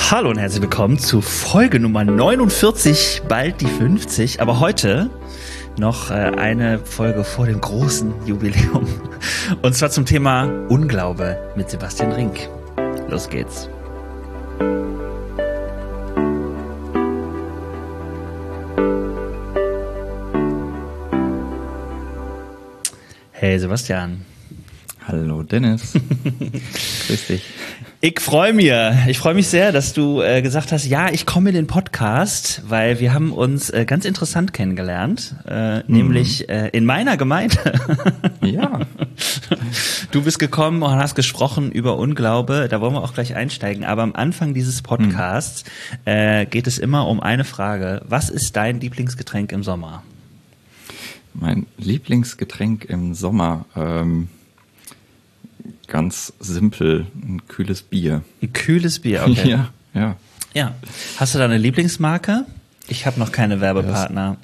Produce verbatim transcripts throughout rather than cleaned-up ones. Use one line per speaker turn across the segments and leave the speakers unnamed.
Hallo und herzlich willkommen zu Folge Nummer neunundvierzig, bald die fünfzig, aber heute noch äh, eine Folge vor dem großen Jubiläum. Und zwar zum Thema Unglaube mit Sebastian Rink. Los geht's. Hey Sebastian.
Hallo Dennis. Grüß dich.
Ich freue mich. Ich freue mich sehr, dass du äh, gesagt hast, ja, ich komme in den Podcast, weil wir haben uns äh, ganz interessant kennengelernt, äh, mhm. nämlich äh, in meiner Gemeinde.
Ja.
Du bist gekommen und hast gesprochen über Unglaube, da wollen wir auch gleich einsteigen, aber am Anfang dieses Podcasts mhm. äh, geht es immer um eine Frage. Was ist dein Lieblingsgetränk im Sommer?
Mein Lieblingsgetränk im Sommer, ähm, ganz simpel, ein kühles Bier.
Ein kühles Bier, okay.
Ja, ja.
Ja. Hast du da eine Lieblingsmarke? Ich habe noch keine Werbepartner.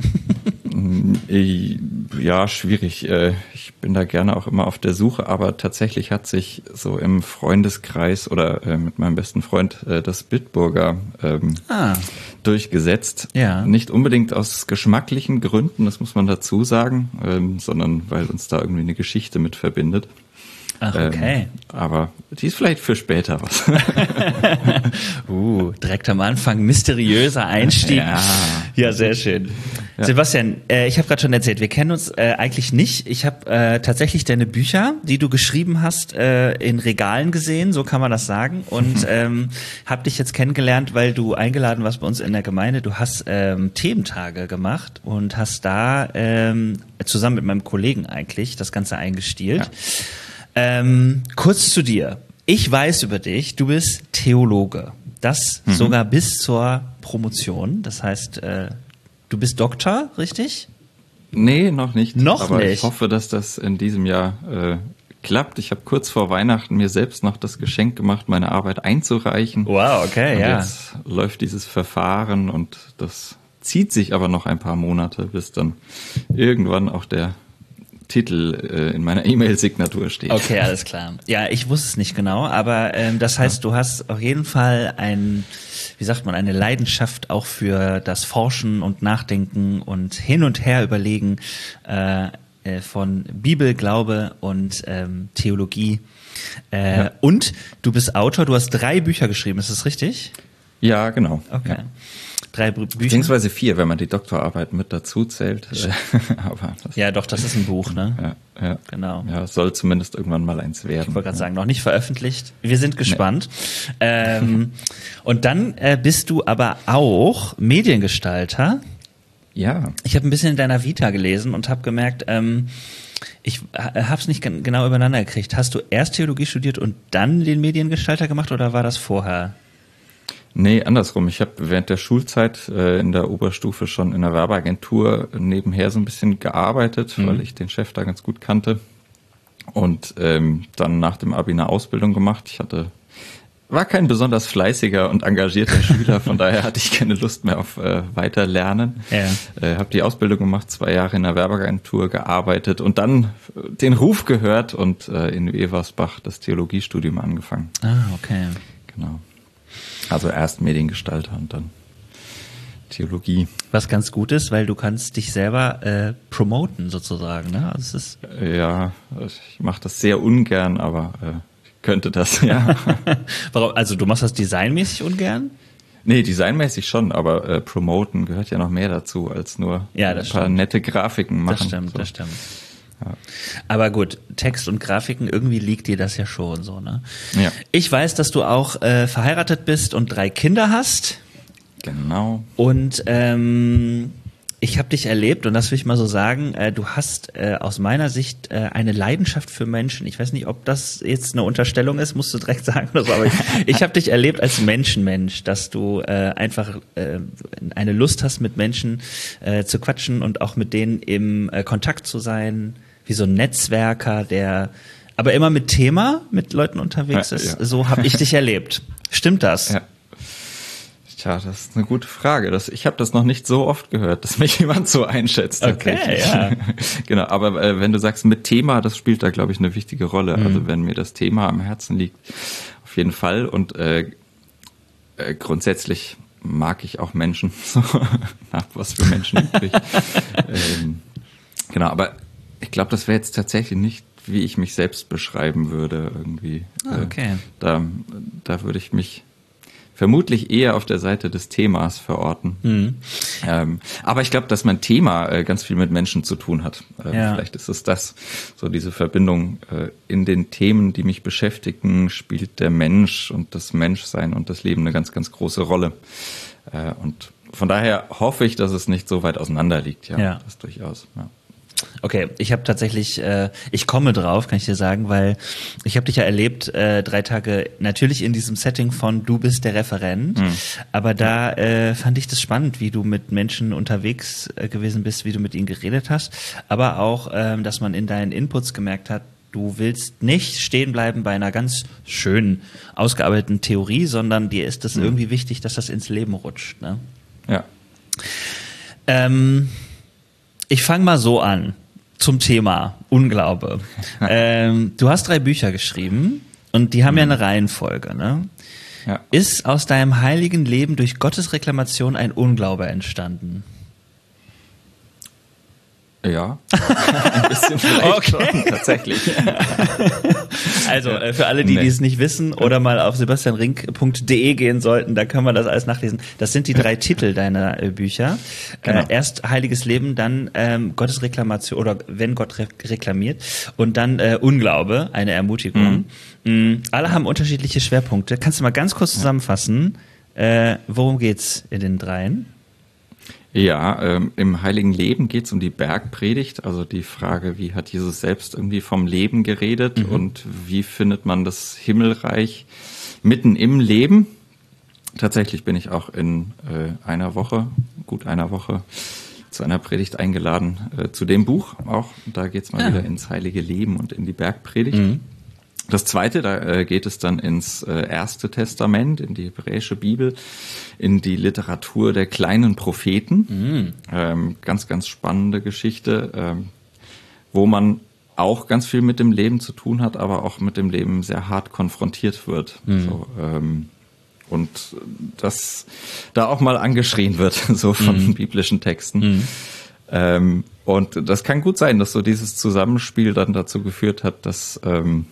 Ja, schwierig. Ich bin da gerne auch immer auf der Suche, aber tatsächlich hat sich so im Freundeskreis oder mit meinem besten Freund das Bitburger ähm, ah. durchgesetzt. Ja. Nicht unbedingt aus geschmacklichen Gründen, das muss man dazu sagen, ähm, sondern weil uns da irgendwie eine Geschichte mit verbindet.
Ach, okay.
Ähm, aber die ist vielleicht für später was.
uh, direkt am Anfang mysteriöser Einstieg.
Ja,
ja sehr schön. Ja. Sebastian, äh, ich habe gerade schon erzählt, wir kennen uns äh, eigentlich nicht. Ich habe äh, tatsächlich deine Bücher, die du geschrieben hast, äh, in Regalen gesehen, so kann man das sagen. Und ähm, habe dich jetzt kennengelernt, weil du eingeladen warst bei uns in der Gemeinde. Du hast ähm, Thementage gemacht und hast da ähm, zusammen mit meinem Kollegen eigentlich das Ganze eingestielt. Ja. Ähm, kurz zu dir. Ich weiß über dich, du bist Theologe. Das mhm. sogar bis zur Promotion. Das heißt, äh, du bist Doktor, richtig?
Nee, noch nicht.
Noch
aber
nicht?
Ich hoffe, dass das in diesem Jahr äh, klappt. Ich habe kurz vor Weihnachten mir selbst noch das Geschenk gemacht, meine Arbeit einzureichen.
Wow, okay,
und
ja.
Jetzt läuft dieses Verfahren und das zieht sich aber noch ein paar Monate, bis dann irgendwann auch der Titel äh, in meiner E-Mail-Signatur steht.
Okay, alles klar. Ja, ich wusste es nicht genau, aber ähm, das heißt, du hast auf jeden Fall ein, wie sagt man, eine Leidenschaft auch für das Forschen und Nachdenken und hin und her überlegen äh, äh, von Bibel, Glaube und ähm, Theologie. Äh, ja. Und du bist Autor, du hast drei Bücher geschrieben, ist das richtig?
Ja, genau.
Okay.
Ja.
Drei Bücher?
Beziehungsweise vier, wenn man die Doktorarbeit mit dazu zählt.
Aber das ja, doch, das ist ein Buch, ne?
Ja, ja.
Genau.
Ja, soll zumindest irgendwann mal eins werden.
Ich wollte gerade
ja.
sagen, noch nicht veröffentlicht. Wir sind gespannt. Nee. Ähm, und dann äh, bist du aber auch Mediengestalter.
Ja.
Ich habe ein bisschen in deiner Vita gelesen und habe gemerkt, ähm, ich habe es nicht g- genau übereinander gekriegt. Hast du erst Theologie studiert und dann den Mediengestalter gemacht oder war das vorher?
Nee, andersrum. Ich habe während der Schulzeit äh, in der Oberstufe schon in einer Werbeagentur nebenher so ein bisschen gearbeitet, mhm. weil ich den Chef da ganz gut kannte. Und ähm, dann nach dem Abi eine Ausbildung gemacht. Ich hatte war kein besonders fleißiger und engagierter Schüler, von daher hatte ich keine Lust mehr auf äh, Weiterlernen. Ja. Äh, habe die Ausbildung gemacht, zwei Jahre in der Werbeagentur gearbeitet und dann den Ruf gehört und äh, in Eversbach das Theologiestudium angefangen.
Ah, okay.
Genau. Also erst Mediengestalter und dann Theologie.
Was ganz gut ist, weil du kannst dich selber äh, promoten sozusagen, ne? Also es ist
ja, ich mache das sehr ungern, aber äh, könnte das, ja.
Warum? Also du machst das designmäßig ungern?
Nee, designmäßig schon, aber äh, promoten gehört ja noch mehr dazu, als nur
ja, das
ein paar
stimmt.
nette Grafiken machen.
Das stimmt,
so.
das stimmt. Ja. Aber gut, Text und Grafiken, irgendwie liegt dir das ja schon so, ne?
Ja.
Ich weiß, dass du auch äh, verheiratet bist und drei Kinder hast.
Genau.
Und ähm, ich habe dich erlebt, und das will ich mal so sagen, äh, du hast äh, aus meiner Sicht äh, eine Leidenschaft für Menschen. Ich weiß nicht, ob das jetzt eine Unterstellung ist, musst du direkt sagen oder so, aber ich, ich habe dich erlebt als Menschenmensch, dass du äh, einfach äh, eine Lust hast, mit Menschen äh, zu quatschen und auch mit denen im äh, Kontakt zu sein, wie so ein Netzwerker, der aber immer mit Thema mit Leuten unterwegs
ja,
ist.
Ja.
So habe ich dich erlebt. Stimmt das?
Ja. Tja, das ist eine gute Frage. Das, ich habe das noch nicht so oft gehört, dass mich jemand so einschätzt.
Okay, ja.
Genau, aber äh, wenn du sagst mit Thema, das spielt da, glaube ich, eine wichtige Rolle. Mhm. Also wenn mir das Thema am Herzen liegt, auf jeden Fall. Und äh, äh, grundsätzlich mag ich auch Menschen, so, nach was für Menschen übrig. ähm, genau, aber ich glaube, das wäre jetzt tatsächlich nicht, wie ich mich selbst beschreiben würde irgendwie.
Ah, okay.
Äh, da, da würde ich mich vermutlich eher auf der Seite des Themas verorten. Mhm. Ähm, aber ich glaube, dass mein Thema äh, ganz viel mit Menschen zu tun hat. Äh, ja. Vielleicht ist es das, so diese Verbindung äh, in den Themen, die mich beschäftigen, spielt der Mensch und das Menschsein und das Leben eine ganz, ganz große Rolle. Äh, und von daher hoffe ich, dass es nicht so weit auseinander liegt. Ja, ja. Das durchaus. Ja.
Okay, ich habe tatsächlich, äh, ich komme drauf, kann ich dir sagen, weil ich habe dich ja erlebt, äh, drei Tage natürlich in diesem Setting von du bist der Referent, mhm. aber da äh, fand ich das spannend, wie du mit Menschen unterwegs äh, gewesen bist, wie du mit ihnen geredet hast, aber auch, ähm, dass man in deinen Inputs gemerkt hat, du willst nicht stehen bleiben bei einer ganz schönen, ausgearbeiteten Theorie, sondern dir ist es mhm. irgendwie wichtig, dass das ins Leben rutscht. Ne?
Ja.
Ähm, Ich fange mal so an zum Thema Unglaube. ähm, du hast drei Bücher geschrieben und die haben mhm. ja eine Reihenfolge. Ne?
Ja.
Ist aus deinem heiligen Leben durch Gottes Reklamation ein Unglaube entstanden?
Ja, ein bisschen vielleicht
okay.
schon, tatsächlich.
Also äh, für alle, die,
nee.
die es nicht wissen oder mal auf sebastian rink punkt de gehen sollten, da kann man das alles nachlesen. Das sind die drei Titel deiner äh, Bücher. Genau. Äh, erst Heiliges Leben, dann ähm, Gottes Reklamation oder wenn Gott re- reklamiert und dann äh, Unglaube, eine Ermutigung. Mhm. Mhm. Alle haben unterschiedliche Schwerpunkte. Kannst du mal ganz kurz zusammenfassen, äh, worum geht's in den dreien?
Ja, ähm, im Heiligen Leben geht es um die Bergpredigt, also die Frage, wie hat Jesus selbst irgendwie vom Leben geredet mhm. und wie findet man das Himmelreich mitten im Leben. Tatsächlich bin ich auch in äh, einer Woche, gut einer Woche, zu einer Predigt eingeladen, äh, zu dem Buch auch. Da geht es mal ja. wieder ins Heilige Leben und in die Bergpredigt. Mhm. Das zweite, da äh, geht es dann ins äh, Erste Testament, in die hebräische Bibel, in die Literatur der kleinen Propheten. Mhm. Ähm, ganz, ganz spannende Geschichte, ähm, wo man auch ganz viel mit dem Leben zu tun hat, aber auch mit dem Leben sehr hart konfrontiert wird. Mhm. So, ähm, und das da auch mal angeschrien wird, so von mhm. biblischen Texten. Mhm. Ähm, und das kann gut sein, dass so dieses Zusammenspiel dann dazu geführt hat, dass ähm,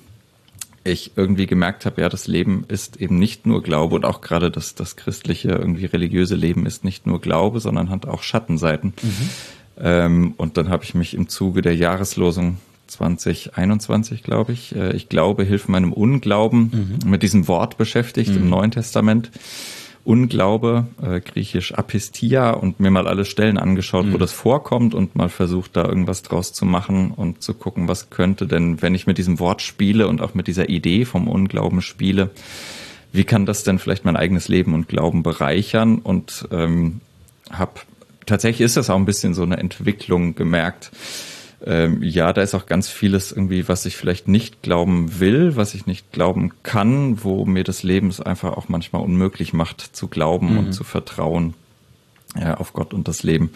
ich irgendwie gemerkt habe, ja, das Leben ist eben nicht nur Glaube und auch gerade das, das christliche, irgendwie religiöse Leben ist nicht nur Glaube, sondern hat auch Schattenseiten. Mhm. Ähm, und dann habe ich mich im Zuge der Jahreslosung zwanzig einundzwanzig, glaube ich, äh, ich glaube, hilf meinem Unglauben, mhm. mit diesem Wort beschäftigt mhm. im Neuen Testament. Unglaube, äh, griechisch Apistia, und mir mal alle Stellen angeschaut, mhm. wo das vorkommt und mal versucht, da irgendwas draus zu machen und zu gucken, was könnte denn, wenn ich mit diesem Wort spiele und auch mit dieser Idee vom Unglauben spiele, wie kann das denn vielleicht mein eigenes Leben und Glauben bereichern? Und ähm, habe tatsächlich ist das auch ein bisschen so eine Entwicklung gemerkt. Ähm, ja, da ist auch ganz vieles irgendwie, was ich vielleicht nicht glauben will, was ich nicht glauben kann, wo mir das Leben es einfach auch manchmal unmöglich macht, zu glauben mhm. und zu vertrauen ja, auf Gott und das Leben.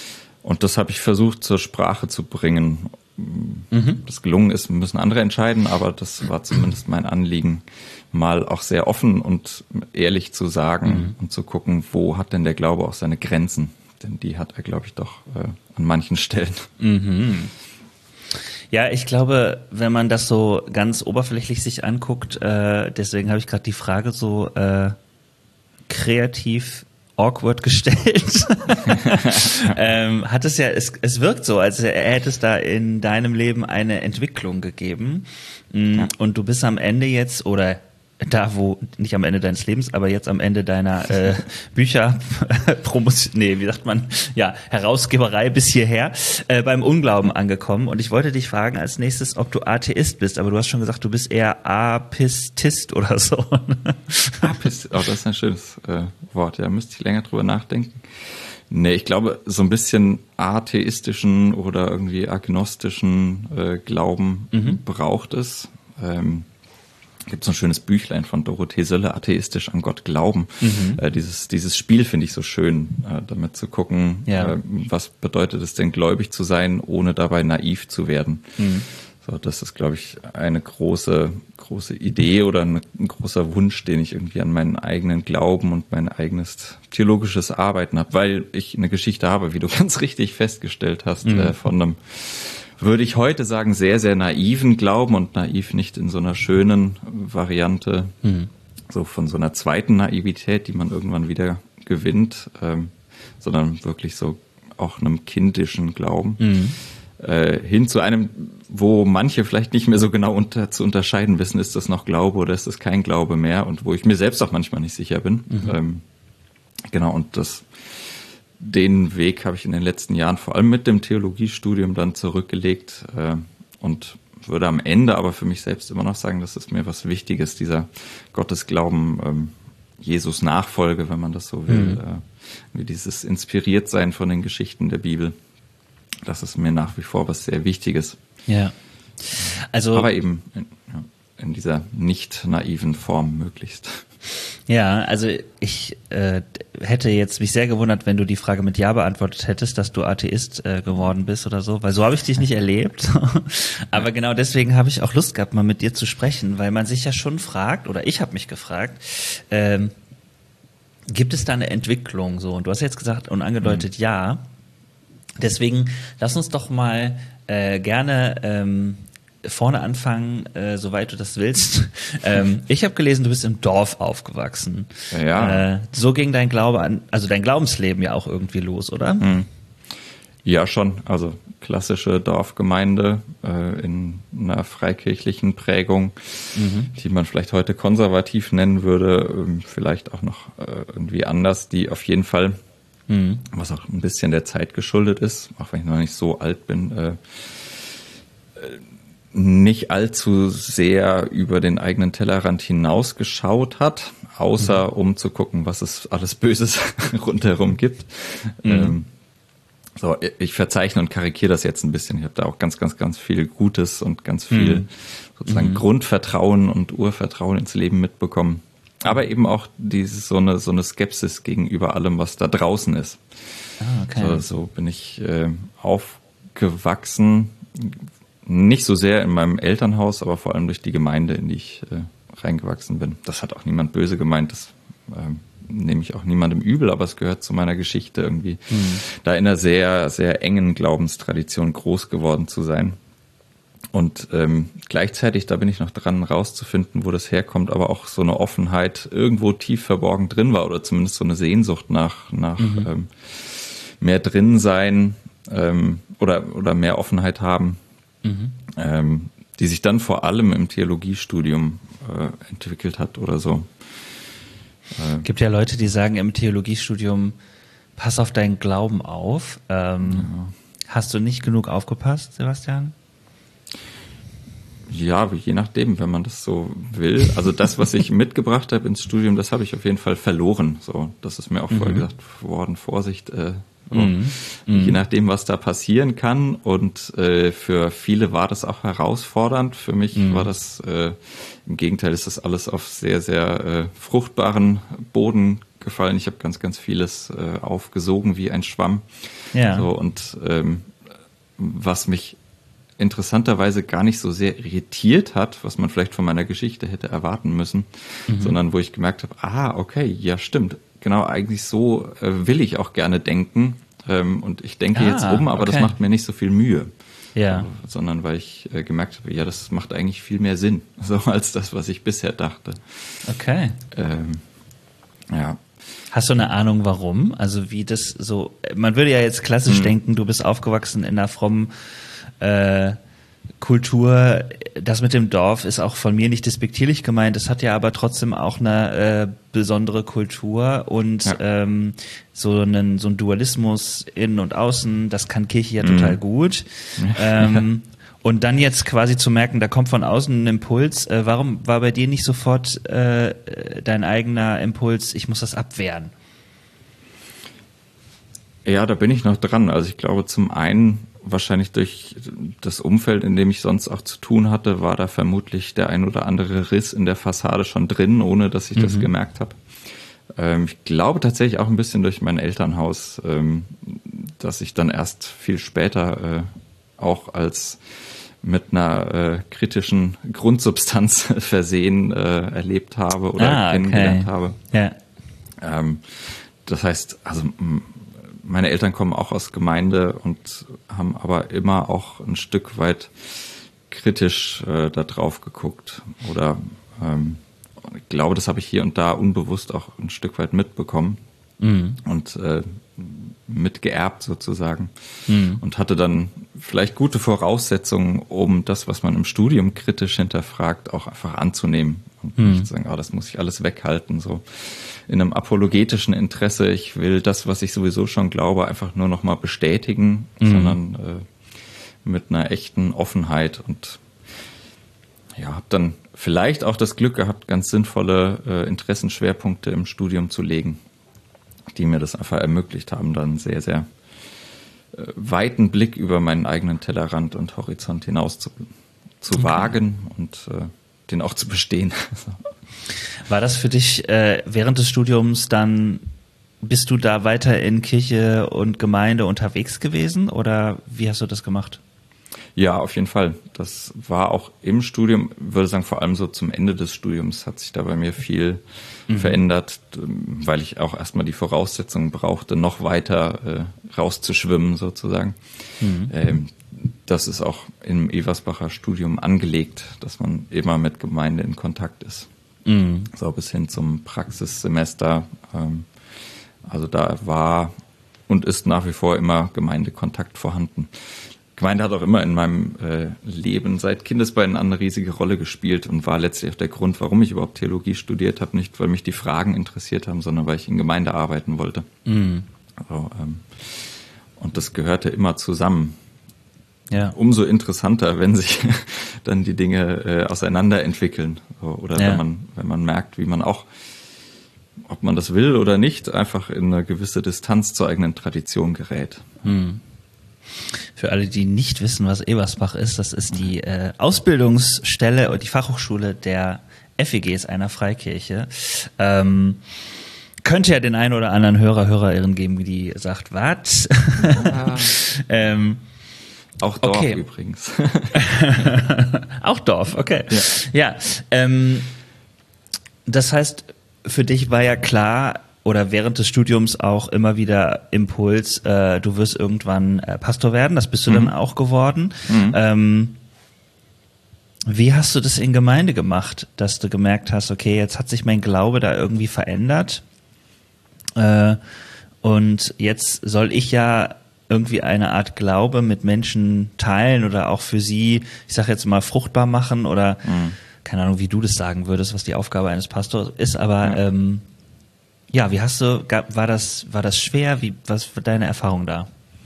Und das habe ich versucht zur Sprache zu bringen. Mhm. Das gelungen ist, müssen andere entscheiden, aber das war zumindest mein Anliegen, mal auch sehr offen und ehrlich zu sagen mhm. und zu gucken, wo hat denn der Glaube auch seine Grenzen? Denn die hat er, glaube ich, doch äh, an manchen Stellen.
Mhm. Ja, ich glaube, wenn man das so ganz oberflächlich sich anguckt, äh, deswegen habe ich gerade die Frage so äh, kreativ awkward gestellt. ähm, hat es ja, es, es wirkt so, als hätte es da in deinem Leben eine Entwicklung gegeben. Ja. Und du bist am Ende jetzt, oder da, wo, nicht am Ende deines Lebens, aber jetzt am Ende deiner äh, Bücher, Promotion, nee, wie sagt man, ja, Herausgeberei bis hierher, äh, beim Unglauben angekommen. Und ich wollte dich fragen als nächstes, ob du Atheist bist, aber du hast schon gesagt, du bist eher Apistist oder so.
Apist, oh, das ist ein schönes äh, Wort, ja, müsste ich länger drüber nachdenken. Nee, ich glaube, so ein bisschen atheistischen oder irgendwie agnostischen äh, Glauben mhm. braucht es. Ähm, gibt so ein schönes Büchlein von Dorothee Sölle, Atheistisch an Gott glauben. Mhm. Äh, dieses, dieses Spiel finde ich so schön, äh, damit zu gucken, ja. äh, was bedeutet es denn, gläubig zu sein, ohne dabei naiv zu werden. Mhm. So, das ist, glaube ich, eine große, große Idee oder ein, ein großer Wunsch, den ich irgendwie an meinen eigenen Glauben und mein eigenes theologisches Arbeiten habe, weil ich eine Geschichte habe, wie du ganz richtig festgestellt hast, mhm. äh, von einem, würde ich heute sagen, sehr, sehr naiven Glauben und naiv nicht in so einer schönen Variante, mhm. so von so einer zweiten Naivität, die man irgendwann wieder gewinnt, ähm, sondern wirklich so auch einem kindischen Glauben. Mhm. Hin zu einem, wo manche vielleicht nicht mehr so genau unter, zu unterscheiden wissen, ist das noch Glaube oder ist das kein Glaube mehr, und wo ich mir selbst auch manchmal nicht sicher bin. Mhm. Ähm, genau, und das, den Weg habe ich in den letzten Jahren vor allem mit dem Theologiestudium dann zurückgelegt äh, und würde am Ende aber für mich selbst immer noch sagen, das ist mir was Wichtiges, dieser Gottesglauben, ähm, Jesus Nachfolge, wenn man das so will, mhm. äh, wie dieses Inspiriertsein von den Geschichten der Bibel. Das ist mir nach wie vor was sehr Wichtiges.
Ja. Also,
aber eben in, ja, in dieser nicht naiven Form möglichst.
Ja, also ich äh, hätte jetzt mich sehr gewundert, wenn du die Frage mit Ja beantwortet hättest, dass du Atheist äh, geworden bist oder so, weil so habe ich dich nicht erlebt. Aber ja. Genau deswegen habe ich auch Lust gehabt, mal mit dir zu sprechen, weil man sich ja schon fragt, oder ich habe mich gefragt, ähm, gibt es da eine Entwicklung so? Und du hast jetzt gesagt und angedeutet, mhm. ja. Deswegen lass uns doch mal äh, gerne ähm, vorne anfangen, äh, soweit du das willst. ähm, ich habe gelesen, du bist im Dorf aufgewachsen.
Ja.
Äh, so ging dein Glaube an, also dein Glaubensleben ja auch irgendwie los, oder?
Mhm. Ja, schon. Also klassische Dorfgemeinde äh, in einer freikirchlichen Prägung, mhm. die man vielleicht heute konservativ nennen würde, ähm, vielleicht auch noch äh, irgendwie anders, die auf jeden Fall, mhm. was auch ein bisschen der Zeit geschuldet ist, auch wenn ich noch nicht so alt bin, äh, nicht allzu sehr über den eigenen Tellerrand hinausgeschaut hat, außer mhm. um zu gucken, was es alles Böses rundherum gibt. Mhm. Ähm, so, ich verzeichne und karikiere das jetzt ein bisschen. Ich habe da auch ganz, ganz, ganz viel Gutes und ganz viel mhm. sozusagen mhm. Grundvertrauen und Urvertrauen ins Leben mitbekommen. Aber eben auch diese, so eine, so eine Skepsis gegenüber allem, was da draußen ist.
Ah, okay.
So, so bin ich äh, aufgewachsen. Nicht so sehr in meinem Elternhaus, aber vor allem durch die Gemeinde, in die ich äh, reingewachsen bin. Das hat auch niemand böse gemeint, das äh, nehme ich auch niemandem übel, aber es gehört zu meiner Geschichte irgendwie, mhm. da in einer sehr, sehr engen Glaubenstradition groß geworden zu sein. Und ähm, gleichzeitig, da bin ich noch dran rauszufinden, wo das herkommt, aber auch so eine Offenheit irgendwo tief verborgen drin war oder zumindest so eine Sehnsucht nach, nach mhm. ähm, mehr drin sein ähm, oder, oder mehr Offenheit haben. Mhm. Ähm, die sich dann vor allem im Theologiestudium äh, entwickelt hat oder so.
Es äh, gibt ja Leute, die sagen im Theologiestudium, pass auf deinen Glauben auf. Ähm, ja. Hast du nicht genug aufgepasst, Sebastian?
Ja, je nachdem, wenn man das so will. Also das, was ich mitgebracht habe ins Studium, das habe ich auf jeden Fall verloren. So, das ist mir auch mhm. vorher gesagt worden. Vorsicht, äh, so. mhm. je nachdem, was da passieren kann. Und äh, für viele war das auch herausfordernd. Für mich mhm. war das äh, im Gegenteil, ist das alles auf sehr, sehr äh, fruchtbaren Boden gefallen. Ich habe ganz, ganz vieles äh, aufgesogen wie ein Schwamm.
Ja.
So, und ähm, was mich interessanterweise gar nicht so sehr irritiert hat, was man vielleicht von meiner Geschichte hätte erwarten müssen, mhm. sondern wo ich gemerkt habe, ah, okay, ja stimmt, genau, eigentlich so äh, will ich auch gerne denken ähm, und ich denke ah, jetzt um, aber okay. das macht mir nicht so viel Mühe,
ja.
äh, sondern weil ich äh, gemerkt habe, ja, das macht eigentlich viel mehr Sinn, so als das, was ich bisher dachte.
Okay.
Ähm, ja.
Hast du eine Ahnung, warum? Also wie das so, man würde ja jetzt klassisch hm. denken, du bist aufgewachsen in einer frommen Äh, Kultur, das mit dem Dorf ist auch von mir nicht despektierlich gemeint, es hat ja aber trotzdem auch eine äh, besondere Kultur und ja. ähm, so einen so ein Dualismus innen und außen, das kann Kirche ja mhm. total gut. ähm, und dann jetzt quasi zu merken, da kommt von außen ein Impuls, äh, warum war bei dir nicht sofort äh, dein eigener Impuls, ich muss das abwehren?
Ja, da bin ich noch dran. Also ich glaube zum einen, wahrscheinlich durch das Umfeld, in dem ich sonst auch zu tun hatte, war da vermutlich der ein oder andere Riss in der Fassade schon drin, ohne dass ich mhm. das gemerkt habe. Ähm, ich glaube tatsächlich auch ein bisschen durch mein Elternhaus, ähm, dass ich dann erst viel später äh, auch als mit einer äh, kritischen Grundsubstanz versehen äh, erlebt habe oder
ah,
kennengelernt
okay.
habe.
Ja.
Ähm, das heißt, also meine Eltern kommen auch aus Gemeinde und haben aber immer auch ein Stück weit kritisch äh, da drauf geguckt. Oder ähm, ich glaube, das habe ich hier und da unbewusst auch ein Stück weit mitbekommen mhm. und äh, mitgeerbt sozusagen. Mhm. Und hatte dann vielleicht gute Voraussetzungen, um das, was man im Studium kritisch hinterfragt, auch einfach anzunehmen. Und mhm. nicht zu sagen, oh, das muss ich alles weghalten, so in einem apologetischen Interesse. Ich will das, was ich sowieso schon glaube, einfach nur noch mal bestätigen, mhm. sondern äh, mit einer echten Offenheit. Und ja, habe dann vielleicht auch das Glück gehabt, ganz sinnvolle äh, Interessenschwerpunkte im Studium zu legen, die mir das einfach ermöglicht haben, dann sehr, sehr äh, weiten Blick über meinen eigenen Tellerrand und Horizont hinaus zu, zu okay. wagen und äh, den auch zu bestehen.
War das für dich äh, während des Studiums dann, bist du da weiter in Kirche und Gemeinde unterwegs gewesen oder wie hast du das gemacht?
Ja, auf jeden Fall. Das war auch im Studium, würde sagen, vor allem so zum Ende des Studiums hat sich da bei mir viel mhm. verändert, weil ich auch erstmal die Voraussetzungen brauchte, noch weiter äh, rauszuschwimmen sozusagen. Mhm. Ähm, das ist auch im Eversbacher Studium angelegt, dass man immer mit Gemeinde in Kontakt ist. Mhm. So bis hin zum Praxissemester. Ähm, also da war und ist nach wie vor immer Gemeindekontakt vorhanden. Gemeinde hat auch immer in meinem äh, Leben seit Kindesbeinen eine riesige Rolle gespielt und war letztlich auch der Grund, warum ich überhaupt Theologie studiert habe. Nicht, weil mich die Fragen interessiert haben, sondern weil ich in Gemeinde arbeiten wollte. Mhm. Also, ähm, und das gehörte immer zusammen. Ja. Umso interessanter, wenn sich dann die Dinge äh, auseinanderentwickeln. So, oder ja. wenn man, wenn man merkt, wie man auch, ob man das will oder nicht, einfach in eine gewisse Distanz zur eigenen Tradition gerät. Mhm.
Für alle, die nicht wissen, was Eversbach ist, das ist die äh, Ausbildungsstelle oder die Fachhochschule der F E Gs einer Freikirche. Ähm, könnte ja den einen oder anderen Hörer, Hörerin geben, die sagt, was? Ja. ähm,
Auch Dorf
okay.
übrigens.
Auch Dorf, okay. Ja, ja ähm, das heißt, für dich war ja klar, oder während des Studiums auch immer wieder Impuls, äh, du wirst irgendwann äh, Pastor werden, das bist du mhm. dann auch geworden. Mhm. Ähm, wie hast du das in Gemeinde gemacht, dass du gemerkt hast, okay, jetzt hat sich mein Glaube da irgendwie verändert äh, und jetzt soll ich ja irgendwie eine Art Glaube mit Menschen teilen oder auch für sie, ich sag jetzt mal, fruchtbar machen oder mhm. keine Ahnung, wie du das sagen würdest, was die Aufgabe eines Pastors ist, aber ja. ähm, Ja, wie hast du, war das, war das schwer? Wie, was war deine Erfahrung da?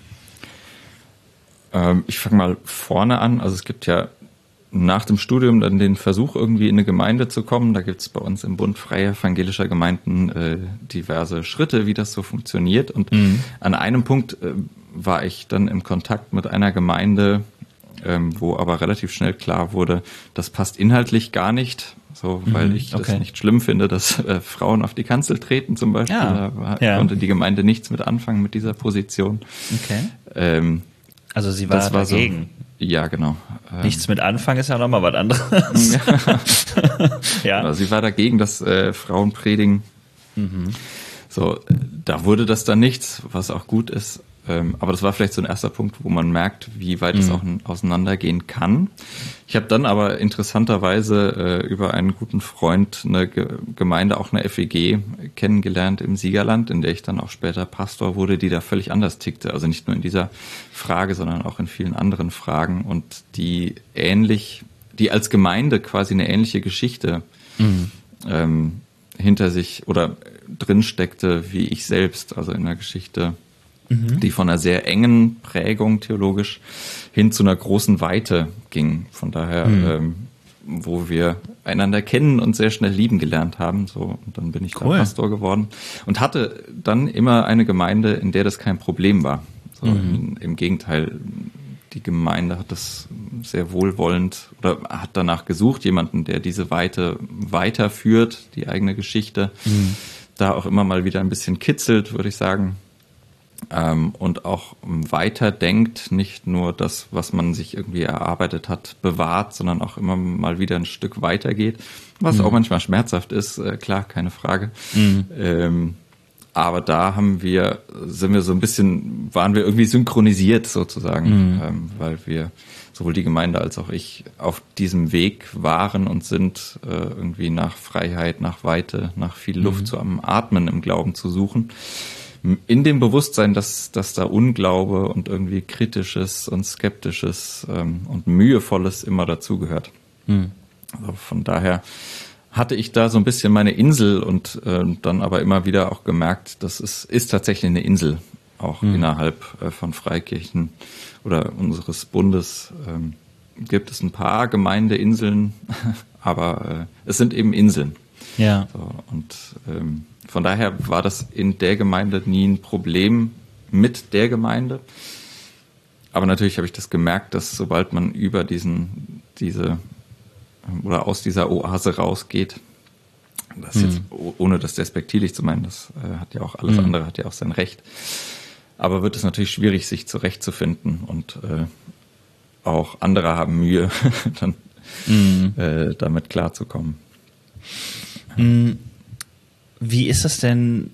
Ähm, ich fange mal vorne an. Also es gibt ja nach dem Studium dann den Versuch, irgendwie in eine Gemeinde zu kommen. Da gibt es bei uns im Bund Freier Evangelischer Gemeinden äh, diverse Schritte, wie das so funktioniert. Und mhm. an einem Punkt äh, war ich dann im Kontakt mit einer Gemeinde, ähm, wo aber relativ schnell klar wurde, das passt inhaltlich gar nicht. So, weil mhm, ich okay. das nicht schlimm finde, dass äh, Frauen auf die Kanzel treten zum Beispiel.
Ja,
da
ja.
konnte die Gemeinde nichts mit anfangen mit dieser Position.
Okay.
Ähm,
also sie war, war dagegen.
So, ja, genau.
Ähm, nichts mit anfangen ist ja nochmal was anderes.
ja. ja. Also sie war dagegen, dass äh, Frauen predigen. Mhm. So, da wurde das dann nichts, was auch gut ist. Ähm, aber das war vielleicht so ein erster Punkt, wo man merkt, wie weit mhm. es auch auseinandergehen kann. Ich habe dann aber interessanterweise äh, über einen guten Freund eine Ge- Gemeinde, auch eine F E G, kennengelernt im Siegerland, in der ich dann auch später Pastor wurde, die da völlig anders tickte. Also nicht nur in dieser Frage, sondern auch in vielen anderen Fragen und die ähnlich, die als Gemeinde quasi eine ähnliche Geschichte mhm. ähm, hinter sich oder drin steckte wie ich selbst, also in der Geschichte, mhm. die von einer sehr engen Prägung theologisch hin zu einer großen Weite ging. Von daher, mhm. ähm, wo wir einander kennen und sehr schnell lieben gelernt haben. So, und dann bin ich cool. da Pastor geworden und hatte dann immer eine Gemeinde, in der das kein Problem war. So, mhm. Im Gegenteil, die Gemeinde hat das sehr wohlwollend oder hat danach gesucht, jemanden, der diese Weite weiterführt, die eigene Geschichte. Mhm. Da auch immer mal wieder ein bisschen kitzelt, würde ich sagen. ähm, und auch weiterdenkt, nicht nur das, was man sich irgendwie erarbeitet hat, bewahrt, sondern auch immer mal wieder ein Stück weitergeht, was mhm. auch manchmal schmerzhaft ist, äh, klar, keine Frage. Mhm. Ähm, aber da haben wir, sind wir so ein bisschen, waren wir irgendwie synchronisiert sozusagen, mhm. ähm, weil wir sowohl die Gemeinde als auch ich auf diesem Weg waren und sind, äh, irgendwie nach Freiheit, nach Weite, nach viel Luft mhm. zu am Atmen im Glauben zu suchen. In dem Bewusstsein, dass, dass da Unglaube und irgendwie Kritisches und Skeptisches ähm, und Mühevolles immer dazugehört. Mhm. Also von daher hatte ich da so ein bisschen meine Insel und äh, dann aber immer wieder auch gemerkt, das ist, ist tatsächlich eine Insel, auch mhm. innerhalb äh, von Freikirchen oder unseres Bundes ähm, gibt es ein paar Gemeindeinseln, aber äh, es sind eben Inseln.
Ja.
So, und ähm, von daher war das in der Gemeinde nie ein Problem mit der Gemeinde. Aber natürlich habe ich das gemerkt, dass sobald man über diesen, diese oder aus dieser Oase rausgeht, das jetzt, ohne das despektierlich zu meinen, das äh, hat ja auch alles mhm. andere, hat ja auch sein Recht. Aber wird es natürlich schwierig, sich zurechtzufinden und äh, auch andere haben Mühe, dann mhm. äh, damit klarzukommen.
Wie ist das denn,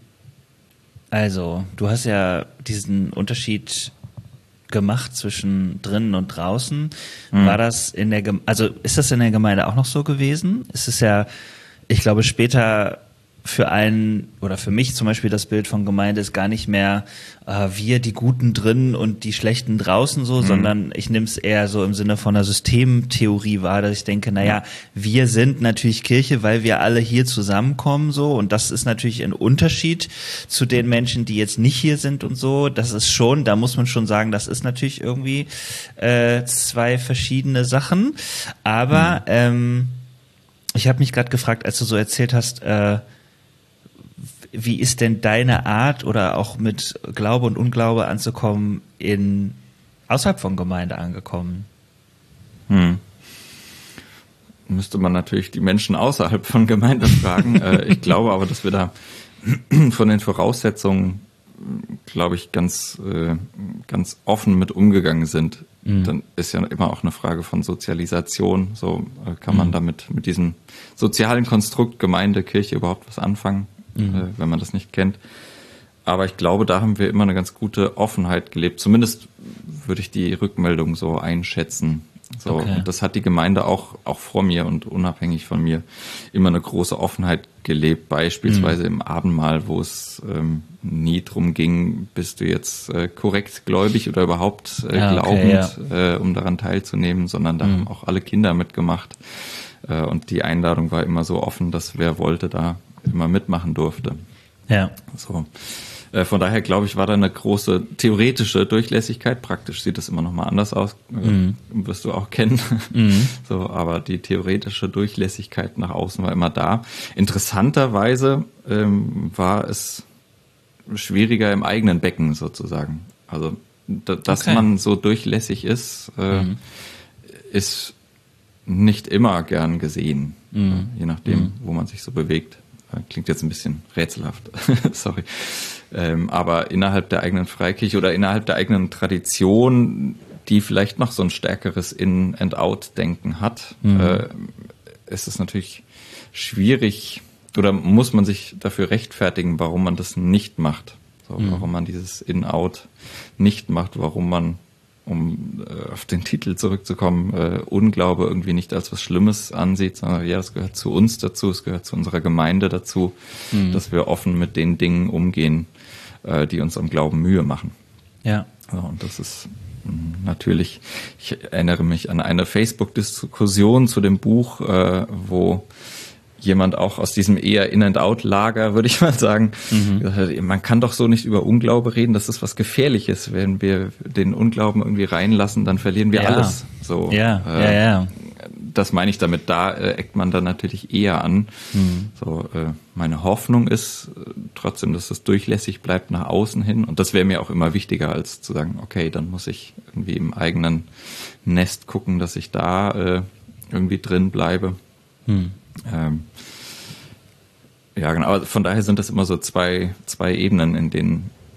also du hast ja diesen Unterschied gemacht zwischen drinnen und draußen. Mhm. War das in der, Geme- also ist das in der Gemeinde auch noch so gewesen? Es ist ja, ich glaube, später für einen oder für mich zum Beispiel das Bild von Gemeinde ist gar nicht mehr äh, wir die Guten drin und die Schlechten draußen so, mhm. sondern ich nehme es eher so im Sinne von einer Systemtheorie wahr, dass ich denke, naja, ja. wir sind natürlich Kirche, weil wir alle hier zusammenkommen so und das ist natürlich ein Unterschied zu den Menschen, die jetzt nicht hier sind und so. Das ist schon, da muss man schon sagen, das ist natürlich irgendwie äh, zwei verschiedene Sachen. Aber mhm. ähm, ich habe mich gerade gefragt, als du so erzählt hast, äh, wie ist denn deine Art oder auch mit Glaube und Unglaube anzukommen in außerhalb von Gemeinde angekommen?
Hm. Müsste man natürlich die Menschen außerhalb von Gemeinde fragen. äh, ich glaube aber, dass wir da von den Voraussetzungen, glaube ich, ganz, äh, ganz offen mit umgegangen sind. Mhm. Dann ist ja immer auch eine Frage von Sozialisation. So äh, kann man mhm. damit mit diesem sozialen Konstrukt Gemeinde, Kirche überhaupt was anfangen, mhm. äh, wenn man das nicht kennt. Aber ich glaube, da haben wir immer eine ganz gute Offenheit gelebt. Zumindest würde ich die Rückmeldung so einschätzen. So, okay. Und das hat die Gemeinde auch, auch vor mir und unabhängig von mir immer eine große Offenheit gelebt. Beispielsweise mhm. im Abendmahl, wo es ähm, nie drum ging, bist du jetzt äh, korrekt gläubig oder überhaupt äh, ja, glaubend, okay, ja. äh, um daran teilzunehmen, sondern da mhm. haben auch alle Kinder mitgemacht. Äh, und die Einladung war immer so offen, dass wer wollte, da immer mitmachen durfte.
Ja.
So. Von daher, glaube ich, war da eine große theoretische Durchlässigkeit. Praktisch sieht das immer noch mal anders aus, mhm. wirst du auch kennen. Mhm. So, aber die theoretische Durchlässigkeit nach außen war immer da. Interessanterweise ähm, war es schwieriger im eigenen Becken sozusagen. Also, da, dass okay. man so durchlässig ist, äh, mhm. ist nicht immer gern gesehen, mhm. je nachdem, mhm. wo man sich so bewegt. Klingt jetzt ein bisschen rätselhaft, sorry. Ähm, aber innerhalb der eigenen Freikirche oder innerhalb der eigenen Tradition, die vielleicht noch so ein stärkeres In-and-Out-Denken hat, mhm. äh, ist es natürlich schwierig oder muss man sich dafür rechtfertigen, warum man das nicht macht. So, mhm. Warum man dieses In-Out nicht macht, warum man, um äh, auf den Titel zurückzukommen, äh, Unglaube irgendwie nicht als was Schlimmes ansieht, sondern ja, das gehört zu uns dazu, es gehört zu unserer Gemeinde dazu, mhm. dass wir offen mit den Dingen umgehen, äh, die uns am Glauben Mühe machen.
Ja.
So, und das ist mh, natürlich, ich erinnere mich an eine Facebook-Diskussion zu dem Buch, äh, wo jemand auch aus diesem eher In-and-Out-Lager, würde ich mal sagen, mhm. man kann doch so nicht über Unglaube reden, das ist was Gefährliches. Wenn wir den Unglauben irgendwie reinlassen, dann verlieren wir ja. alles. So,
ja,
äh,
ja, ja.
Das meine ich damit, da äh, eckt man dann natürlich eher an. Mhm. So, äh, meine Hoffnung ist äh, trotzdem, dass das durchlässig bleibt nach außen hin. Und das wäre mir auch immer wichtiger, als zu sagen, okay, dann muss ich irgendwie im eigenen Nest gucken, dass ich da äh, irgendwie drin bleibe. Mhm. Ähm, ja, genau. Aber von daher sind das immer so zwei, zwei Ebenen, in denen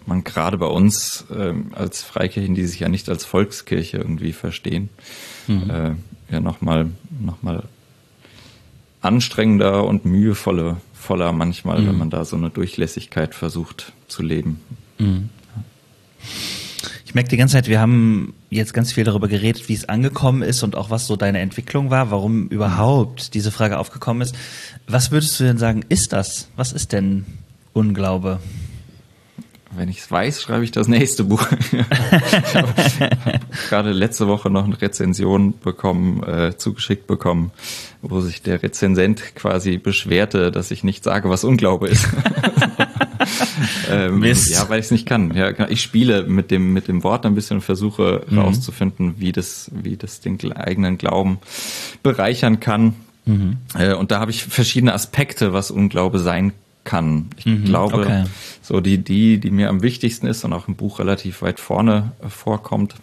man gerade bei uns ähm, als Freikirchen, die sich ja nicht als Volkskirche irgendwie verstehen, mhm. äh, ja nochmal noch mal anstrengender und mühevoller voller manchmal, mhm. wenn man da so eine Durchlässigkeit versucht zu leben.
Mhm. Ich merke die ganze Zeit, wir haben jetzt ganz viel darüber geredet, wie es angekommen ist und auch was so deine Entwicklung war, warum überhaupt diese Frage aufgekommen ist. Was würdest du denn sagen, ist das? Was ist denn Unglaube?
Wenn ich es weiß, schreibe ich das nächste Buch. Ich habe gerade letzte Woche noch eine Rezension bekommen, äh, zugeschickt bekommen, wo sich der Rezensent quasi beschwerte, dass ich nicht sage, was Unglaube ist. ähm,
Mist.
Ja, weil ich es nicht kann. Ja, ich spiele mit dem mit dem Wort ein bisschen und versuche mhm. rauszufinden, wie das wie das den eigenen Glauben bereichern kann. Mhm. Äh, und da habe ich verschiedene Aspekte, was Unglaube sein kann. Ich mhm, glaube, okay. so die, die, die mir am wichtigsten ist und auch im Buch relativ weit vorne äh, vorkommt,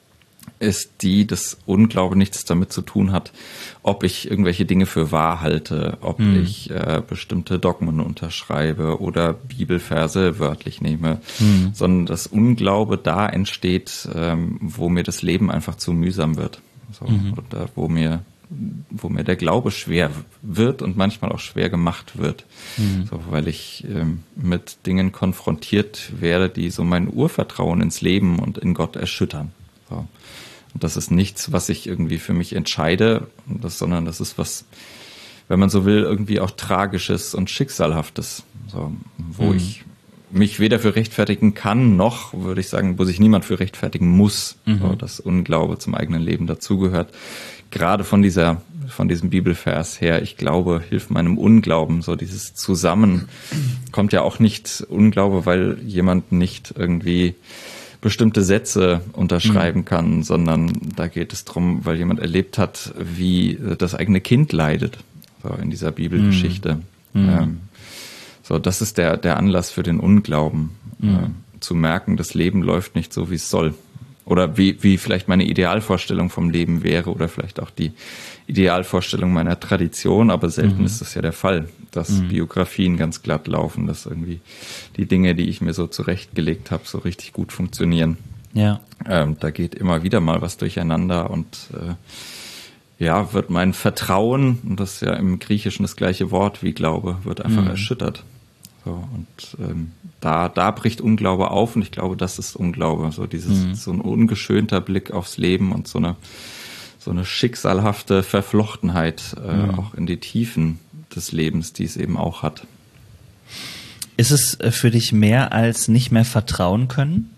ist die, dass Unglaube nichts damit zu tun hat, ob ich irgendwelche Dinge für wahr halte, ob mhm. ich äh, bestimmte Dogmen unterschreibe oder Bibelverse wörtlich nehme, mhm. sondern dass Unglaube da entsteht, ähm, wo mir das Leben einfach zu mühsam wird. So, mhm. oder wo mir wo mir der Glaube schwer wird und manchmal auch schwer gemacht wird, mhm. so, weil ich ähm, mit Dingen konfrontiert werde, die so mein Urvertrauen ins Leben und in Gott erschüttern. So. Und das ist nichts, was ich irgendwie für mich entscheide, das, sondern das ist was, wenn man so will, irgendwie auch Tragisches und Schicksalhaftes, so, wo mhm. ich mich weder für rechtfertigen kann, noch, würde ich sagen, wo sich niemand für rechtfertigen muss, mhm. so, dass Unglaube zum eigenen Leben dazugehört. Gerade von dieser, von diesem Bibelvers her, ich glaube, hilf meinem Unglauben, so dieses Zusammen kommt ja auch nicht Unglaube, weil jemand nicht irgendwie bestimmte Sätze unterschreiben mhm. kann, sondern da geht es darum, weil jemand erlebt hat, wie das eigene Kind leidet, so in dieser Bibelgeschichte. Mhm. Ähm, so, das ist der, der Anlass für den Unglauben, mhm. äh, zu merken, das Leben läuft nicht so, wie es soll. Oder wie, wie vielleicht meine Idealvorstellung vom Leben wäre oder vielleicht auch die Idealvorstellung meiner Tradition, aber selten mhm. ist das ja der Fall, dass mhm. Biografien ganz glatt laufen, dass irgendwie die Dinge, die ich mir so zurechtgelegt habe, so richtig gut funktionieren.
Ja.
Ähm, da geht immer wieder mal was durcheinander und äh, ja, wird mein Vertrauen, und das ist ja im Griechischen das gleiche Wort wie Glaube, wird einfach mhm. erschüttert. So, und ähm, da, da bricht Unglaube auf und ich glaube, das ist Unglaube. So dieses, mhm. so ein ungeschönter Blick aufs Leben und so eine, so eine schicksalhafte Verflochtenheit äh, mhm. auch in die Tiefen des Lebens, die es eben auch hat.
Ist es für dich mehr als nicht mehr vertrauen können?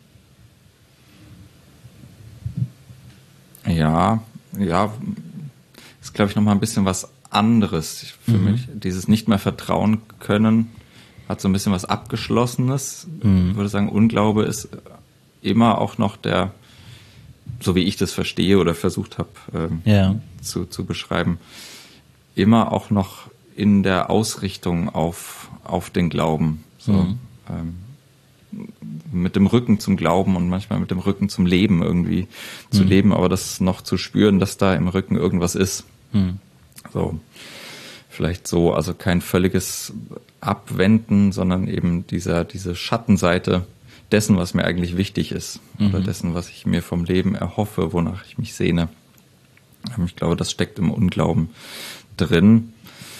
Ja, ja, ist glaube ich nochmal ein bisschen was anderes für mhm. mich. Dieses nicht mehr vertrauen können hat so ein bisschen was Abgeschlossenes. Mhm. Ich würde sagen, Unglaube ist immer auch noch der, so wie ich das verstehe oder versucht habe ähm,
ja.
zu, zu beschreiben, immer auch noch in der Ausrichtung auf, auf den Glauben. So, mhm. ähm, mit dem Rücken zum Glauben und manchmal mit dem Rücken zum Leben irgendwie mhm. zu leben, aber das noch zu spüren, dass da im Rücken irgendwas ist. Mhm. So. Vielleicht so, also kein völliges Abwenden, sondern eben dieser, diese Schattenseite dessen, was mir eigentlich wichtig ist mhm. oder dessen, was ich mir vom Leben erhoffe, wonach ich mich sehne. Ich glaube, das steckt im Unglauben drin.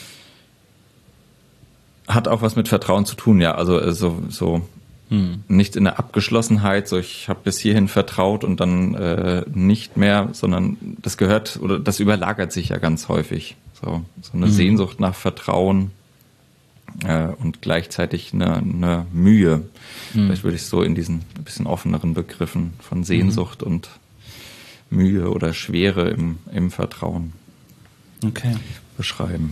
Hat auch was mit Vertrauen zu tun, ja, also so, so mhm. nicht in der Abgeschlossenheit, so ich habe bis hierhin vertraut und dann äh, nicht mehr, sondern das gehört oder das überlagert sich ja ganz häufig. So, so eine mhm. Sehnsucht nach Vertrauen äh, und gleichzeitig eine, eine Mühe. Mhm. Vielleicht würde ich es so in diesen ein bisschen offeneren Begriffen von Sehnsucht mhm. und Mühe oder Schwere im, im Vertrauen
okay.
beschreiben.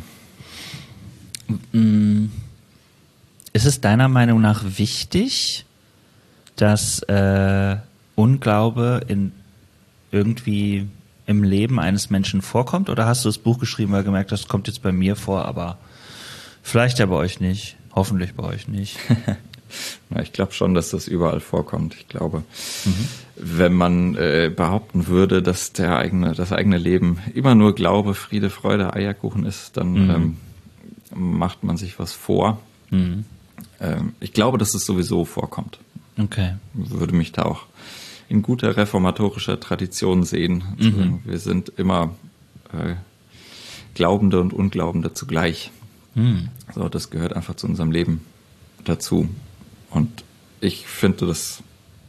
Ist es deiner Meinung nach wichtig, dass äh, Unglaube in irgendwie im Leben eines Menschen vorkommt? Oder hast du das Buch geschrieben, weil du gemerkt hast, das kommt jetzt bei mir vor, aber vielleicht ja bei euch nicht, hoffentlich bei euch nicht?
Na, ich glaube schon, dass das überall vorkommt. Ich glaube, mhm. wenn man äh, behaupten würde, dass der eigene, das eigene Leben immer nur Glaube, Friede, Freude, Eierkuchen ist, dann mhm. ähm, macht man sich was vor. Mhm. Ähm, ich glaube, dass es sowieso vorkommt.
Okay.
Würde mich da auch in guter reformatorischer Tradition sehen.
Mhm.
Wir sind immer äh, Glaubende und Unglaubende zugleich.
Mhm.
So, das gehört einfach zu unserem Leben dazu. Und ich finde das